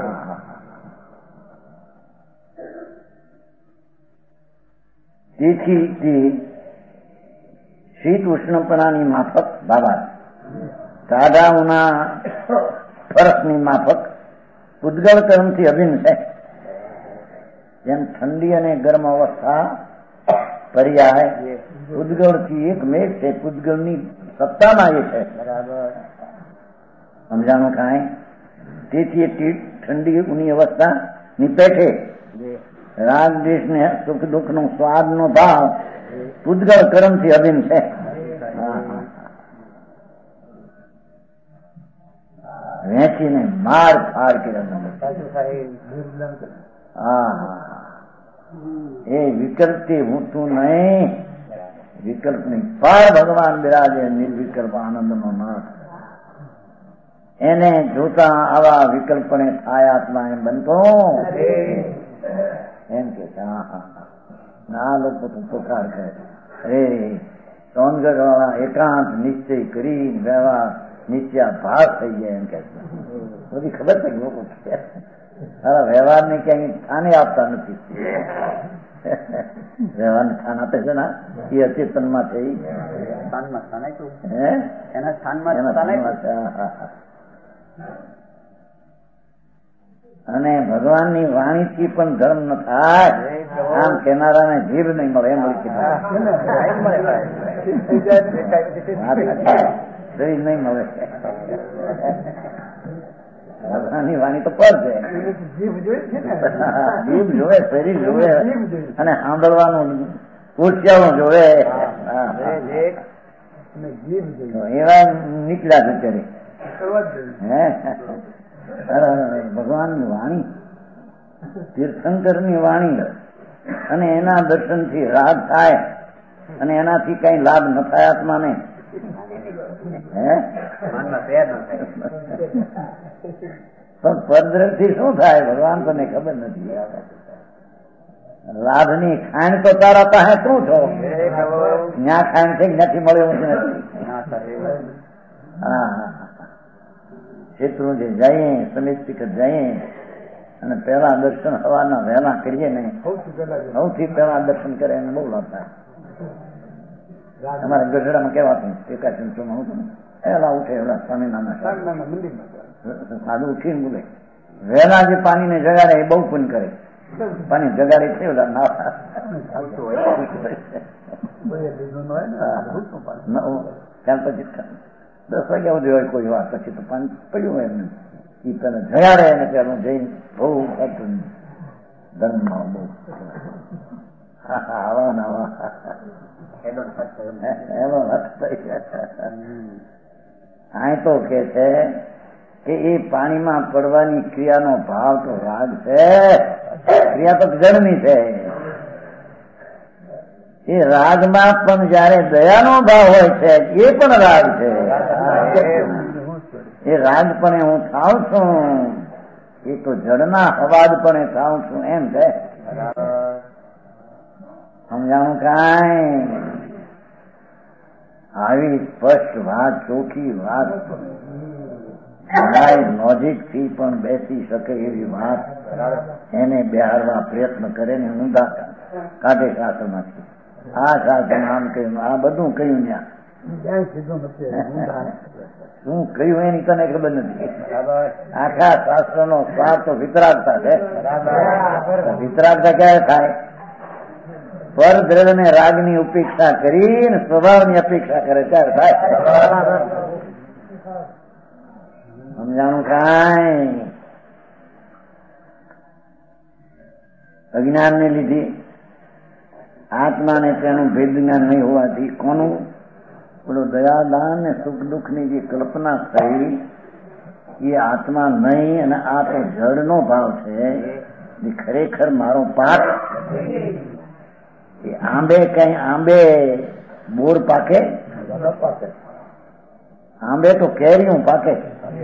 તેથી શીત ઉષ્ણપણાની માફક બાબા કાઢાઓના ફરકની માફક પૂતગળ કર્મથી અભિન્ન છે. જેમ ઠંડી અને ગરમ અવસ્થા પર્યાય પૂતગળ થી એક મેઘ છે. પૂતગળની સત્તામાં એ છે. બરાબર સમજાણું કાંઈ? તેથી ઠંડી ઊની અવસ્થા નિપેઠે રાગ દેશ ને સુખ દુઃખ નો સ્વાદ નો ભાવ પૂતગળ કર્મ થી અભિન્ન છે. વેચીને માર ફાડ કર્યા. એ વિકલ્પથી ઊંચું નહીં. વિકલ્પ ની પાર ભગવાન બિરાજે નિર્વિકલ્પ આનંદ નો નાથ. એને જોતા આવા વિકલ્પને થાય આત્મા એમ બનતો એમ કે આ લોકો તો પોકાર કરે. અરે સોનગઢ વાળા એકાંત નિશ્ચય કરી વ્યવહાર નીચા ભાગ થઈ ગયા એમ કે બધી ખબર છે. લોકો વ્યવહાર ને ક્યાંય સ્થાને આપતા નથી. વ્યવહાર ને સ્થાન આપે છે ને એ અચેતનમાં છે. એના સ્થાનમાં અને ભગવાનની વાણીથી પણ ધર્મ ન થાય. આમ કેનારાને જીભ નહીં મળે એમ શરીર નહીં મળે. ભગવાનની વાણી તો પર છે. જીભ જોવે, શરીર જોવે અને સાંભળવાનું પૂછ્યાનું જોવે. એવા નીકળ્યા છે અત્યારે ભગવાનની વાણી, તીર્થંકરની વાણી અને એના દર્શનથી રાગ થાય અને એનાથી કઈ લાભ ન થાય આત્માને. પણ પરદ્રષ્ટિ શું થાય ભગવાન તને ખબર નથી. લાભની ખાણ તો તારા પાસે તું છો, ત્યાં ખાણ છે નથી મળ્યું નથી. હા, ક્ષેત્રું જે જઈએ સમિતિક જઈએ અને પહેલા દર્શન હવાના વહેલા કરીએ ને, સૌથી પહેલા દર્શન કરે એને બહુ લાભ થાય. અમારા ગઢડામાં કેવાતું એકાચંત્રમાં હું પહેલા ઉઠે એવડા સ્વામિનારાયણ સાદું ઉઠીને બોલે વહેલા જે પાણીને જગાડે એ બહુ પુન કરે. પાણી જગાડે છે ત્યાર પછી 10 વાગ્યા સુધી હોય કોઈ વાર, પછી તો પાણી પડ્યું હોય એમને એ પેલા જગાડે અને પેલું જઈને બહુ ધર્મમાં બહુ આવા નવા આ તો કે છે કે એ પાણીમાં પડવાની ક્રિયાનો ભાવ તો રાગ છે, ક્રિયા તો જળની છે. એ રાગમાં પણ જયારે દયાનો ભાવ હોય છે એ પણ રાગ છે. એ રાગ પણ હું થાઉં છું, એ તો જળના અવાજ પણ થાઉં છું એમ છે. સમજાણું કાંઈ? આવી સ્પષ્ટ વાત, ચોખ્ખી વાત, લોજિક થી પણ બેસી શકે એવી વાત એને બિહારવા પ્રયત્ન કરે ને ઊંધા કાઢે શાસ્ત્રમાંથી. આ શાસ્ત્ર આમ કહ્યું, આ બધું કહ્યું ત્યાં શું કહ્યું એની તને ખબર નથી. આખા શાસ્ત્ર નો સ્વાદ તો વિતરાગતા છે. વિતરાગતા ક્યારે થાય? પર દ્રવ્ય ને રાગ ની ઉપેક્ષા કરીને સ્વભાવ ની અપેક્ષા કરે ત્યારે થાય. સમજાણું કાંઈ? અજ્ઞાન ને લીધે આત્માને તેનું ભેદ જ્ઞાન નહીં હોવાથી કોનું પેલું દયાદાન ને સુખ દુઃખ ની જે કલ્પના થઈ એ આત્મા નહીં અને આ તો જળનો ભાવ છે. એ ખરેખર મારો પાક એ આંબે કઈ આંબે બોર પાકે, આંબે તો કેરીઓ પાકે.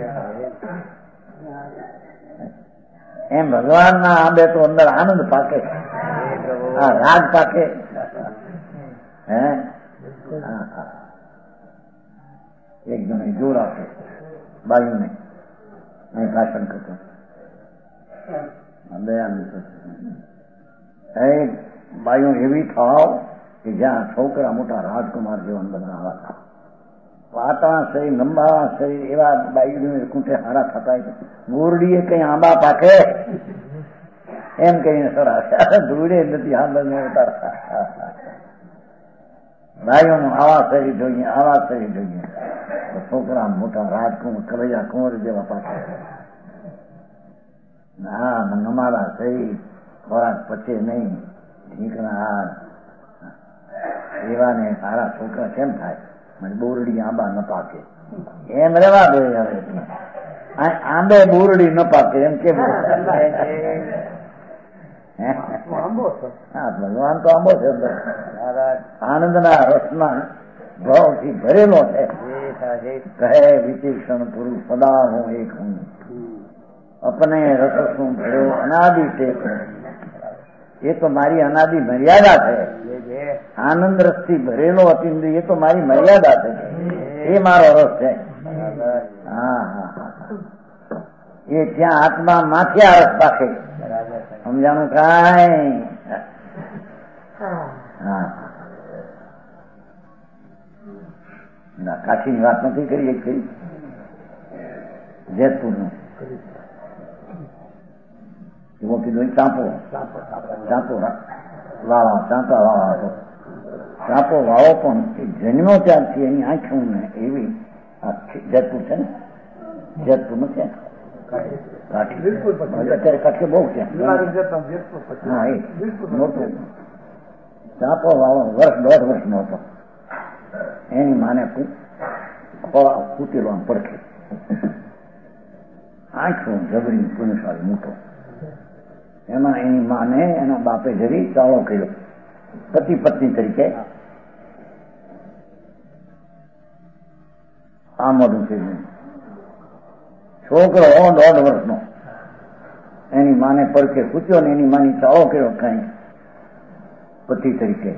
એમ ભગવાન ના આંબે તો અંદર આનંદ પાકે, આ રાગ પાકે. હે એક જણ જોર આપે બાયુને અહીં ભાષણ કરતો દયાનું બાયું એવી થાવ કે જ્યાં છોકરા મોટા રાજકુમાર જેવા અંદર આવા થાવ, પાતળા શરીર લંબાવા શરીર એવા બાયું કુંઠે હારા થતા. ગોરડીએ કઈ આંબા પાકે એમ કહીને સડા ધૂળે નથી આંબા ઉતારતા. ભાઈઓનું આવા શરીર જોઈએ, આવા શરીર જોઈએ. છોકરા મોટા રાજકુમાર કલૈયા કુંવર જેવા પાકે. ના નમારા શરીર ખોરાક પચે નહીં, ઠીકના એવા ને સારા છોકરા કેમ થાય? બોરડી આંબા ન પાકે એમ રેવા દે. હવે આંબે બોરડી ન પાકે એમ કેમ? હા, ભગવાન તો આંબો છે, આનંદના રસના ભાવથી ભરેલો છે. કહે વિચક્ષણ પુરુષ સદા હું એક હું, અપને રસ શું ભર્યો અનાદિ ટેક. એ તો મારી અનાદિ મર્યાદા છે. આનંદ રસ થી ભરેલો અતિન્દ્ર એ તો મારી મર્યાદા છે, એ મારો રસ છે. હા હા હા, એ ત્યાં આત્મા માથે આ રસ પાકે. સમજાણું કાંઈ? હા, ના કાશીની વાત નથી કરી. એક કરી જેતપુર નું એવું કીધું. ચાંપો વાવા, ચાંપા વાવા હતો. ચાંપો વાવો પણ જન્મ્યો ત્યારથી એની આંખું ને એવી જેતપુર છે ને, જેતપુર નું છે અત્યારે કચ્છ બહુ છે. હા, એ મોટું ચાંપો વાવો 1.5 વર્ષનો હતો. એની માને કૂટેલો પડખે, આંખું જબરી પુણ્યશાળી મોટો. એમાં એની માને એના બાપે જરી ચાળો કર્યો પતિ પત્ની તરીકે. આ મોઢું થઈ ગયું. છોકરો 1.5 વર્ષનો એની માને પડકે સૂચ્યો ને એની માની ચાવો કર્યો કઈ પતિ તરીકે.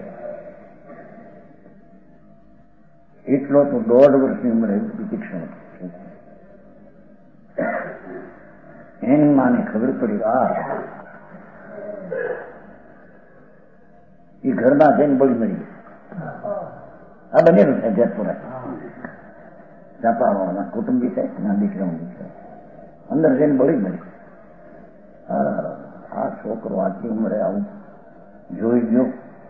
એટલો તો 1.5 વર્ષની ઉંમરે તીક્ષ્ણ. એની માને ખબર પડી એ ઘરમાં જઈને બળી મળી. આ બનેલું છે જેતપુરા ચાપાવાના કુટુંબી છે ના દીકરાનું દીકરા અંદર જઈને બળી મળી. આ છોકરો આટલી ઉંમરે આવું જોઈ ગયો.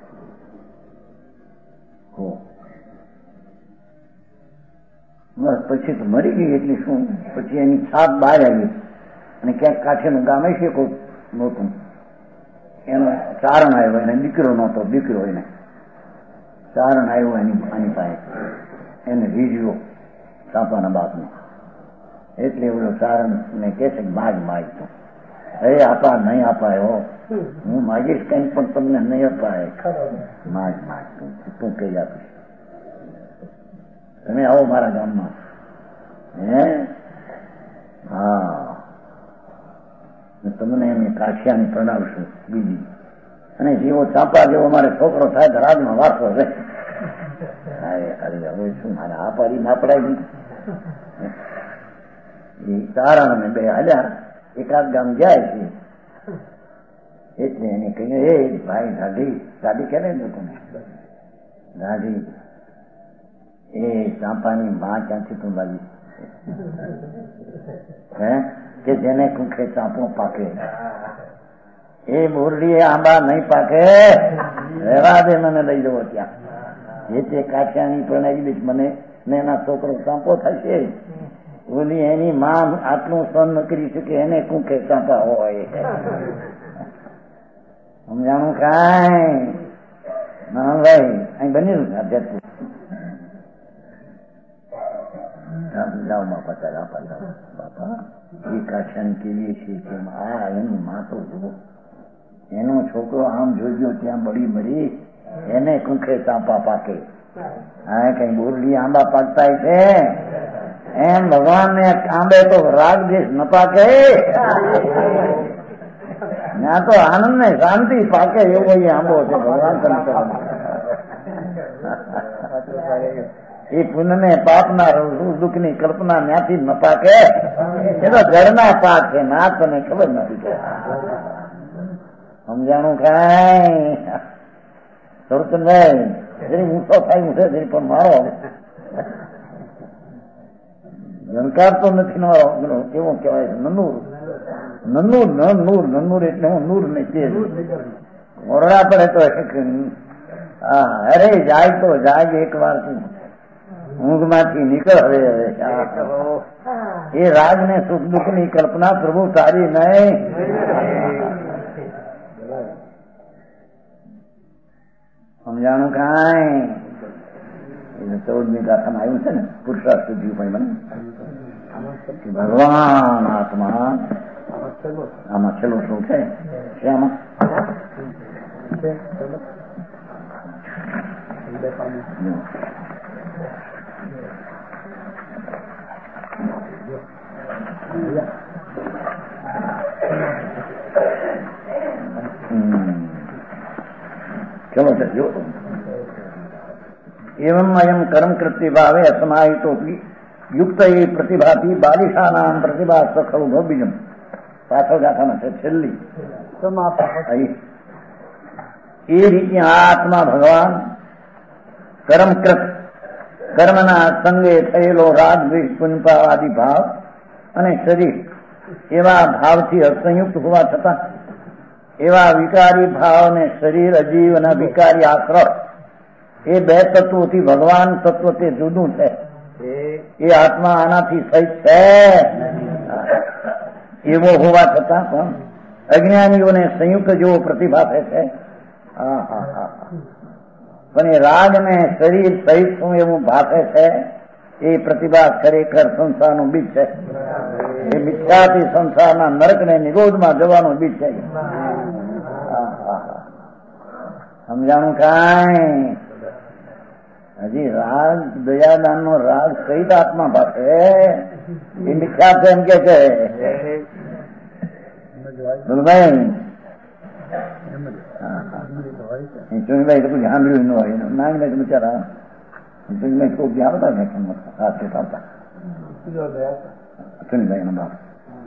બસ પછી તો મરી ગઈ. એટલી શું પછી એની છાપ બહાર આવી અને ક્યાંક કાઠેનું ગામ છે કોઈ નહોતું. એનો ચારણ આવ્યો, એને દીકરો નહોતો, દીકરો એને ચારણ આવ્યો આની પાસે, એને રીઝ્યો સાપાના બાપનો. એટલે એવડો ચારણ ને કે છે માગ માગતો, હે આપા નહીં અપાયો, હું માગીશ કઈ પણ તમને નહીં અપાય, માગ માગતું તું કહી આપીશ, તમે આવો મારા ગામમાં. હે હા, તમને એમને કાઠિયાની પ્રણાવશું બીજી. અને જેવો ચાપા જેવો મારે છોકરો થાય તો રાજમાં વાસો રહે. અરે હવે શું મારે આ પાડી ના પડાય. એ તારણ ને બે હાલ્યા એકાદ ગામ જાય છે. એટલે એને કહ્યું, હે ભાઈ દાઢી દાઢી કે ને તમે દાઢી એ ચાંપાની માં ક્યાંથી તું લાવી હે કે જેને કુંખે ચાંપો પાકે. એ બોરડી આંબા નહીં પાકે, રહેવા દે, મને લઈ જવો ત્યાં. જે તે કાઠિયાની પ્રણાવી દઈશ મને ને એના છોકરો ચાંપો થશે. બોલી એની માં આટલું સહન ન કરી શકે, એને કુંખે ચાંપા હોય. સમજાણું કાંઈ ના ભાઈ, અહીં બનેલું છે આધ્યાત્મ. જાઓ બાપા, ચાલ બાપા, એ કાઠિયાની કેવી છે કે આ એની માં તો જુઓ, એનો છોકરો આમ જોજો ત્યાં બળી મરી, એને કુંખે ચાંપા પાકે. હા, કઈ બોરડી આંબા પાકતા છે એમ ભગવાન ને આંબે તો રાગ દેશ ન પાકે, ત્યાં તો આનંદ ને શાંતિ પાકે એવો એ આંબો છે ભગવાન. એ પુણ્ય ને પાપ ના દુઃખ ની કલ્પના ત્યાંથી ન પાકે. એ તો ઘરના પાક છે, ના તને ખબર નથી કે સમજાણું કઈ. સરુચંદભાઈ જરી ઊંચો થાય ઊંચે જરી, પણ મારો જણકાર તો નથી મારો. કેવું કહેવાય છે નન્નુર, નન્નુર નન્નુર નન્નુર એટલે હું નૂર ને તે ઓરડા પડે તો હા, અરે જાય તો જાય એક વાર ઊંઘ માંથી નીકળ. હવે એ રાગ ને સુખ દુઃખ ની કલ્પના પ્રભુ તારી નહીં. સમજાણું કાંઈ. 14મી ગાથામાં આવ્યું છે ને પુરુષાર્થ સિદ્ધિ પણ મને ભગવાન આત્મા. આમાં છેલ્લો શું છે આમાં ચલો જો એવમ અયમ કર્મ કૃત્ય ભાવે અસમાહિતો યુક્ત એ પ્રતિભાથી બાલિશાનામ પ્રતિભા સખલ ભોબીજમ. પાછળ ગાથામાં છે છેલ્લી. એ રીતે આ આત્મા ભગવાન કર્મકૃત, કર્મના સંગે થયેલો રાગ દ્વેષ પુંપા આદિ ભાવ અને શરીર એવા ભાવથી અસંયુક્ત હોવા છતાં એવા વિકારી ભાવ અને શરીર અજીવ અને વિકારી આશ્રય એ બે તત્વોથી ભગવાન તત્વ તે જુદું છે. એ આત્મા આનાથી સહિત છે એવો હોવા છતાં પણ અજ્ઞાનીઓને સંયુક્ત જેવો પ્રતિભાસે છે. પણ એ રાગ ને શરીર સહિત શું એવું ભાષે છે, એ પ્રતિભા ખરેખર સંસારનું બીજ છે. એ મિથ્યાથી સંસારના નરક ને નિરોધમાં જવાનું બીજ છે. સમજાણું કાંઈ. હજી રાગ દયાદાન નો રાગ સહિત આત્મા ભાષે, એ મિથ્યા છે એમ કે છે. ભાઈ ચુનીભાઈ તો કોઈ સાંભળ્યું ન હોય નાંગ બિચારા ચુનીભાઈ કોઈ બી આવતા ને હાથે આવતા ચુનીભાઈ નો બાપ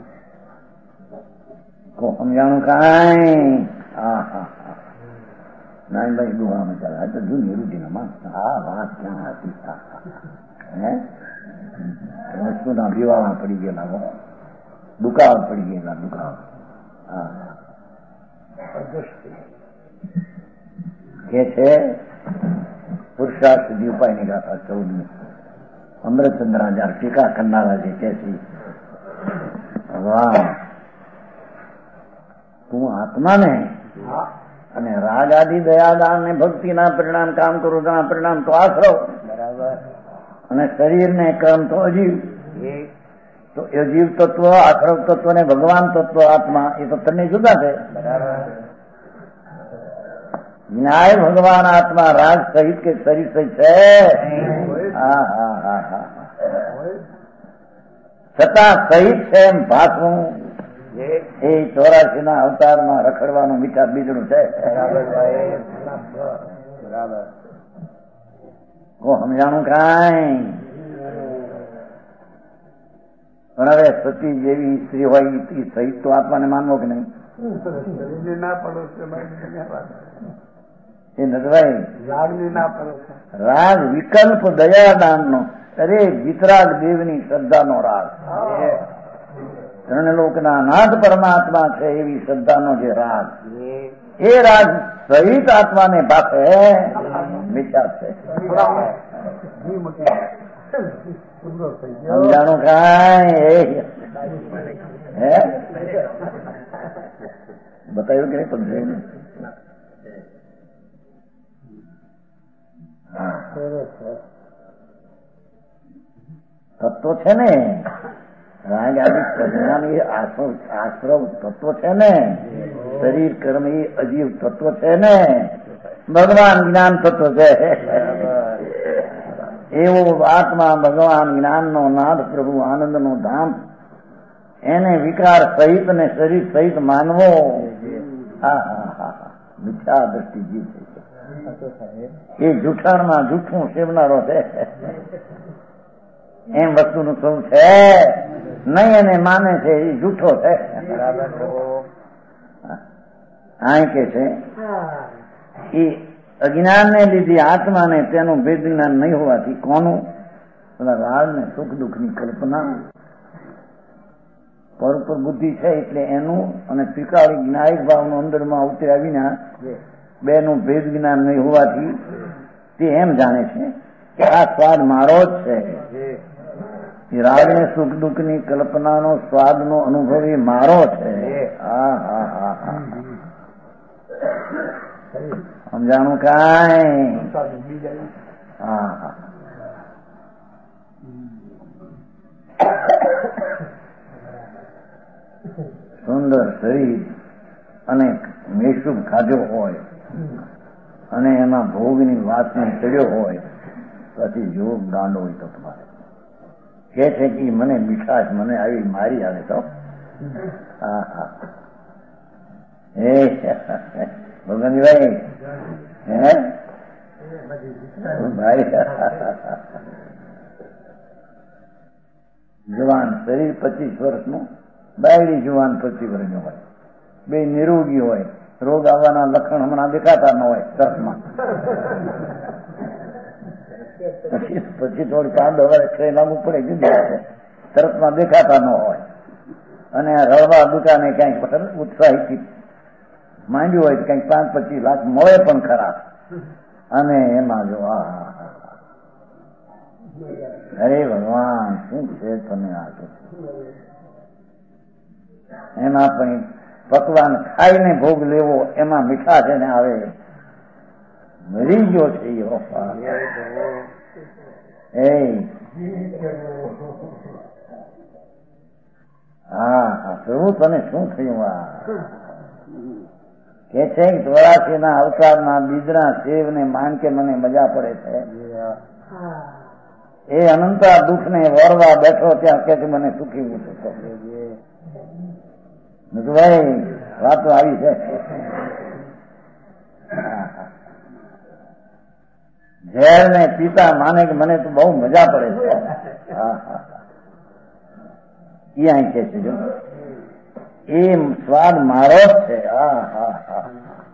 કો સમજાણું કાંઈ હા હા હા નાનભાઈ દુહા બિચારા આ તો જૂની રૂઢી માં હા વાત ક્યાં હતી હે વસ્તુ ના વિવાહમાં પડી ગયેલા દુકાળ પડી ગયેલા દુકાળ હા કે છે પુરુષાર્થ સુધી ઉપાયની ગાથા 14 અમૃતચંદ્રાચાર ટીકા કરનારા છે કે છે વાહ તું આત્મા ને અને રાગ આદિ દયાદાન ને ભક્તિ ના પરિણામ કામ કરો ના પરિણામ તો આશરો બરાબર અને શરીર ને કર્મ તો અજીવ તો અજીવ તત્વ આશ્રવ તત્વ ને ભગવાન તત્વ આત્મા એ તો ત્રણેય જુદા છે બરાબર ન્યાય ભગવાન આત્મા રાગ સહિત કે શરીર સહિત છે હા હા હા હા છતાં સહિત છે એમ ભાષવું એ 84 ના અવતારમાં રખડવાનું મીઠા બીજડું છે બરાબર કો સમજાણું કાંઈ પણ હવે સતી જેવી સ્ત્રી હોય એ સહિત તો આત્માને માનવો કે નહીં એ નટભાઈ રાગ વિકલ્પ દયાદાન નો અરે વિતરાગ દેવની શ્રદ્ધાનો રાગ ત્રણલોકના નાથ પરમાત્મા છે એવી શ્રદ્ધાનો જે રાગ એ રાગ સહિત આત્માને પાસે મિથ્યા છે સમજાણું કાંઈ હે બતાવ્યું કે નહીં સમજાયું તત્વો છે ને રાગ આદિ પ્રજ્ઞાન એ આશ્રવ તત્વો છે ને શરીર કર્મ એ અજીવ તત્વ છે ને ભગવાન જ્ઞાન તત્વ છે એવો આત્મા ભગવાન જ્ઞાનનો નાદ પ્રભુ આનંદનું ધામ એને વિકાર સહિત ને શરીર સહિત માનવો હા હા હા મિથ્યા દ્રષ્ટિ જીવ છે એ જૂઠાણમાં જૂઠું સેવનારો છે એમ વસ્તુનું શું છે નહીં એને માને છે એ જૂઠો છે આ કે છે એ અજ્ઞાનને લીધે આત્માને તેનું ભેદ જ્ઞાન નહીં હોવાથી કોનું રાગ ને સુખ દુઃખ ની કલ્પના પર ઉપર બુદ્ધિ છે એટલે એનું અને ત્રિકાળી જ્ઞાયક ભાવનું અંદરમાં ઉતર્યા વિના બેનું ભેદ જ્ઞાન નહીં હોવાથી તે એમ જાણે છે કે આ સ્વાદ મારો જ છે રાગ ને સુખ દુઃખ ની કલ્પનાનો સ્વાદ નો અનુભવ એ મારો છે હા હા હા હા સમજાણું કાંઈ હા હા સુંદર શરીર અને મેસુબ ખાધો હોય અને એના ભોગની વાસને ચડ્યો હોય પછી જોગ ગાંડો હોય તો તમારે કે છે કે મને મીઠાશ મને આવી મારી આવે તો હા હા એ ભગવાનભાઈ હે ભાઈ જવાન શરીર 25 વર્ષનું બાયડી જુવાન 25 વર્ષનું હોય બે નિરોગી હોય રોગ આવવાના લક્ષણ હમણાં દેખાતા ન હોય તરફમાં પછી થોડી કાંડ હવે લાગુ પડે જુદી તરફમાં દેખાતા ન હોય અને રળવા દુકાને ક્યાંક ઉત્સાહિત માંડ્યું હોય કઈક 5-25 લાખ મળે પણ ખરા અને એમાં જો અરે ભગવાન શું છે તમે આ એમાં પણ પકવાન ખાઈને ભોગ લેવો એમાં મીઠા છે ને આવે મરી ગયો છે હા હા પ્રભુ તને શું થયું આ કે છે 84 ના અવતારના બીજના સેવ ને માન કે મને મજા પડે છે એ અનંતા દુઃખ ને વળવા બેઠો ત્યાં કે મને સુખી મૂકો ભાઈ વાતો આવી છે. ઝેર ને પીતા માને કે મને તો બહુ મજા પડે છે. હા હા એ અહીં કે છે જો એ સ્વાદ મારો જ છે. હા હા હા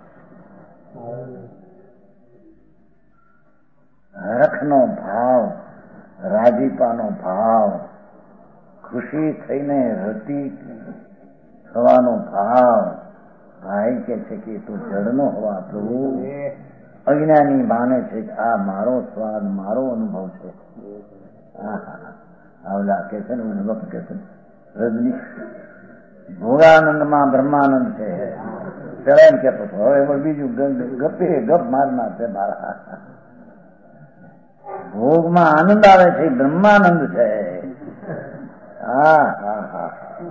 હરખનો ભાવ, રાજીપાનો ભાવ, ખુશી થઈને રતી થવાનો ભાવ. ભાઈ કે છે કે તું જળનો હવા પ્રભુ. અજ્ઞાની માને છે કે આ મારો સ્વાદ, મારો અનુભવ છે. આવલા કે છે ને ભક્ત કે છે રજની ભોગાનંદમાં બ્રહ્માનંદ છે. પેલા એમ કેતો હતો, હવે બીજું ગપે ગપ મારનાર છે મારા. ભોગમાં આનંદ આવે છે, બ્રહ્માનંદ છે. હા હા હા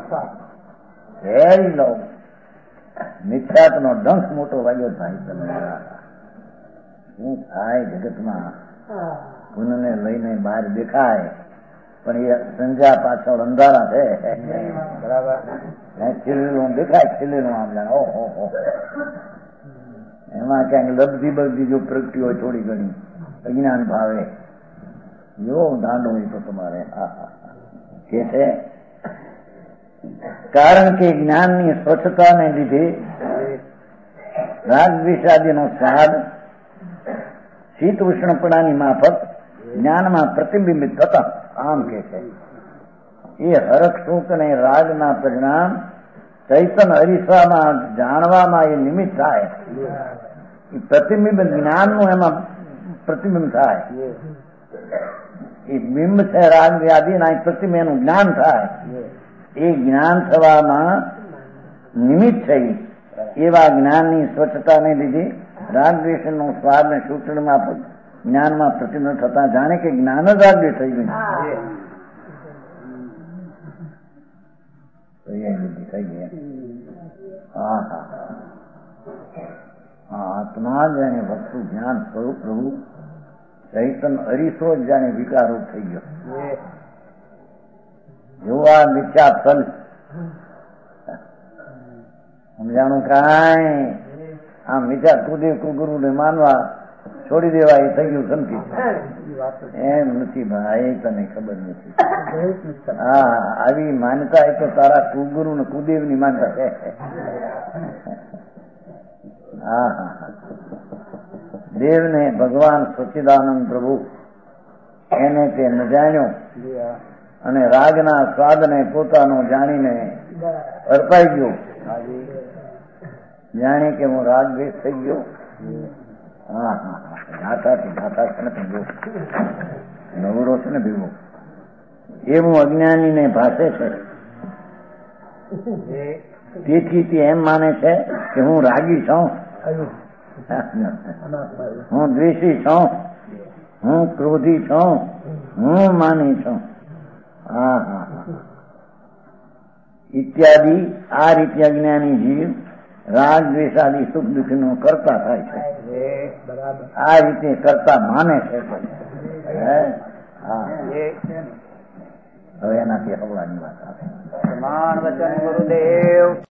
વેરી લો. મિથ્યાત નો ડંખ મોટો વાગ્યો ભાઈ તમને. શું થાય જગતમાં? પુનને લઈને બહાર દેખાય પણ એ સંધ્યા પાછળ અંધારા છે. બરાબર ખીલેલું દેખાય, ખીલેલું આમ જાણે ઓહો. એમાં ક્યાંક લબ્ધી બબ્ધી જો પ્રગટી હોય થોડી ઘણી અજ્ઞાન ભાવે જો દાંડો હોય તો તમારે કે છે. કારણ કે જ્ઞાનની સ્વચ્છતાને લીધે રાગ દ્વેષાદિનો સ્વાદ શીત ઉષ્ણપણાની માફક જ્ઞાનમાં પ્રતિબિંબિત થતા. આમ કે છે એ હરખ સુખ અને રાગના પરિણામ ચૈતન અરીસામાં જાણવામાં એ નિમિત્ત થાય. એ પ્રતિબિંબ જ્ઞાનનું એમાં પ્રતિબિંબ થાય. એ બિંબ છે રાગ વ્યાધિના પ્રતિબિંબ એનું જ્ઞાન થાય. એ જ્ઞાન થવામાં નિમિત્ત થઈ એવા જ્ઞાનની સ્વચ્છતાને લીધે રાગ દ્વેષનો સ્વાદ ને સૂક્ષ્મમાં જ્ઞાનમાં પ્રતિબિંબ થતા જાણે કે જ્ઞાન જ રાગ દ્વેષ થઈ ગયું. થઈ ગયા. હા હા આત્મા જાણે વસ્તુ જ્ઞાન સ્વરૂપ પ્રભુ ચૈતન અરીસો જ જાણે વિકારરૂપ થઈ ગયો. જોવા મિથ્યા ફલ સમજાણું કાંઈ આ મિથ્યા કુદેવ કુગુરુ ને માનવા છોડી દેવા એ થઈ ગયું સંકિત. એમ નથી ભાઈ, તને ખબર નથી. હા આવી માનતા એ તો તારા કુગુરુ ને કુદેવ ની માનતા છે. હા હા દેવ ને ભગવાન સચ્ચિદાનંદ પ્રભુ એને તે ન જાણ્યો અને રાગના સ્વાદને પોતાનો જાણીને અર્પાઈ ગયો. જાણે કે હું રાગ દ્વેષ થઈ ગયો. હા હા ઘાટા છે ને નવરો છે ને ભેગો એવું અજ્ઞાનીને ભાષે છે. તેથી તે એમ માને છે કે હું રાગી છું, હું દ્વેષી છું, હું ક્રોધી છું, હું માની છું. હા હા ઇત્યાદિ આ રીતે અજ્ઞાની જીવ રાગ દ્વેષાદિ સુખ દુઃખ નો કરતા થાય છે. આ રીતે કરતા માને છે. હવે એનાથી હવળાની વાત આવે. પ્રમાણ વચન ગુરુદેવ.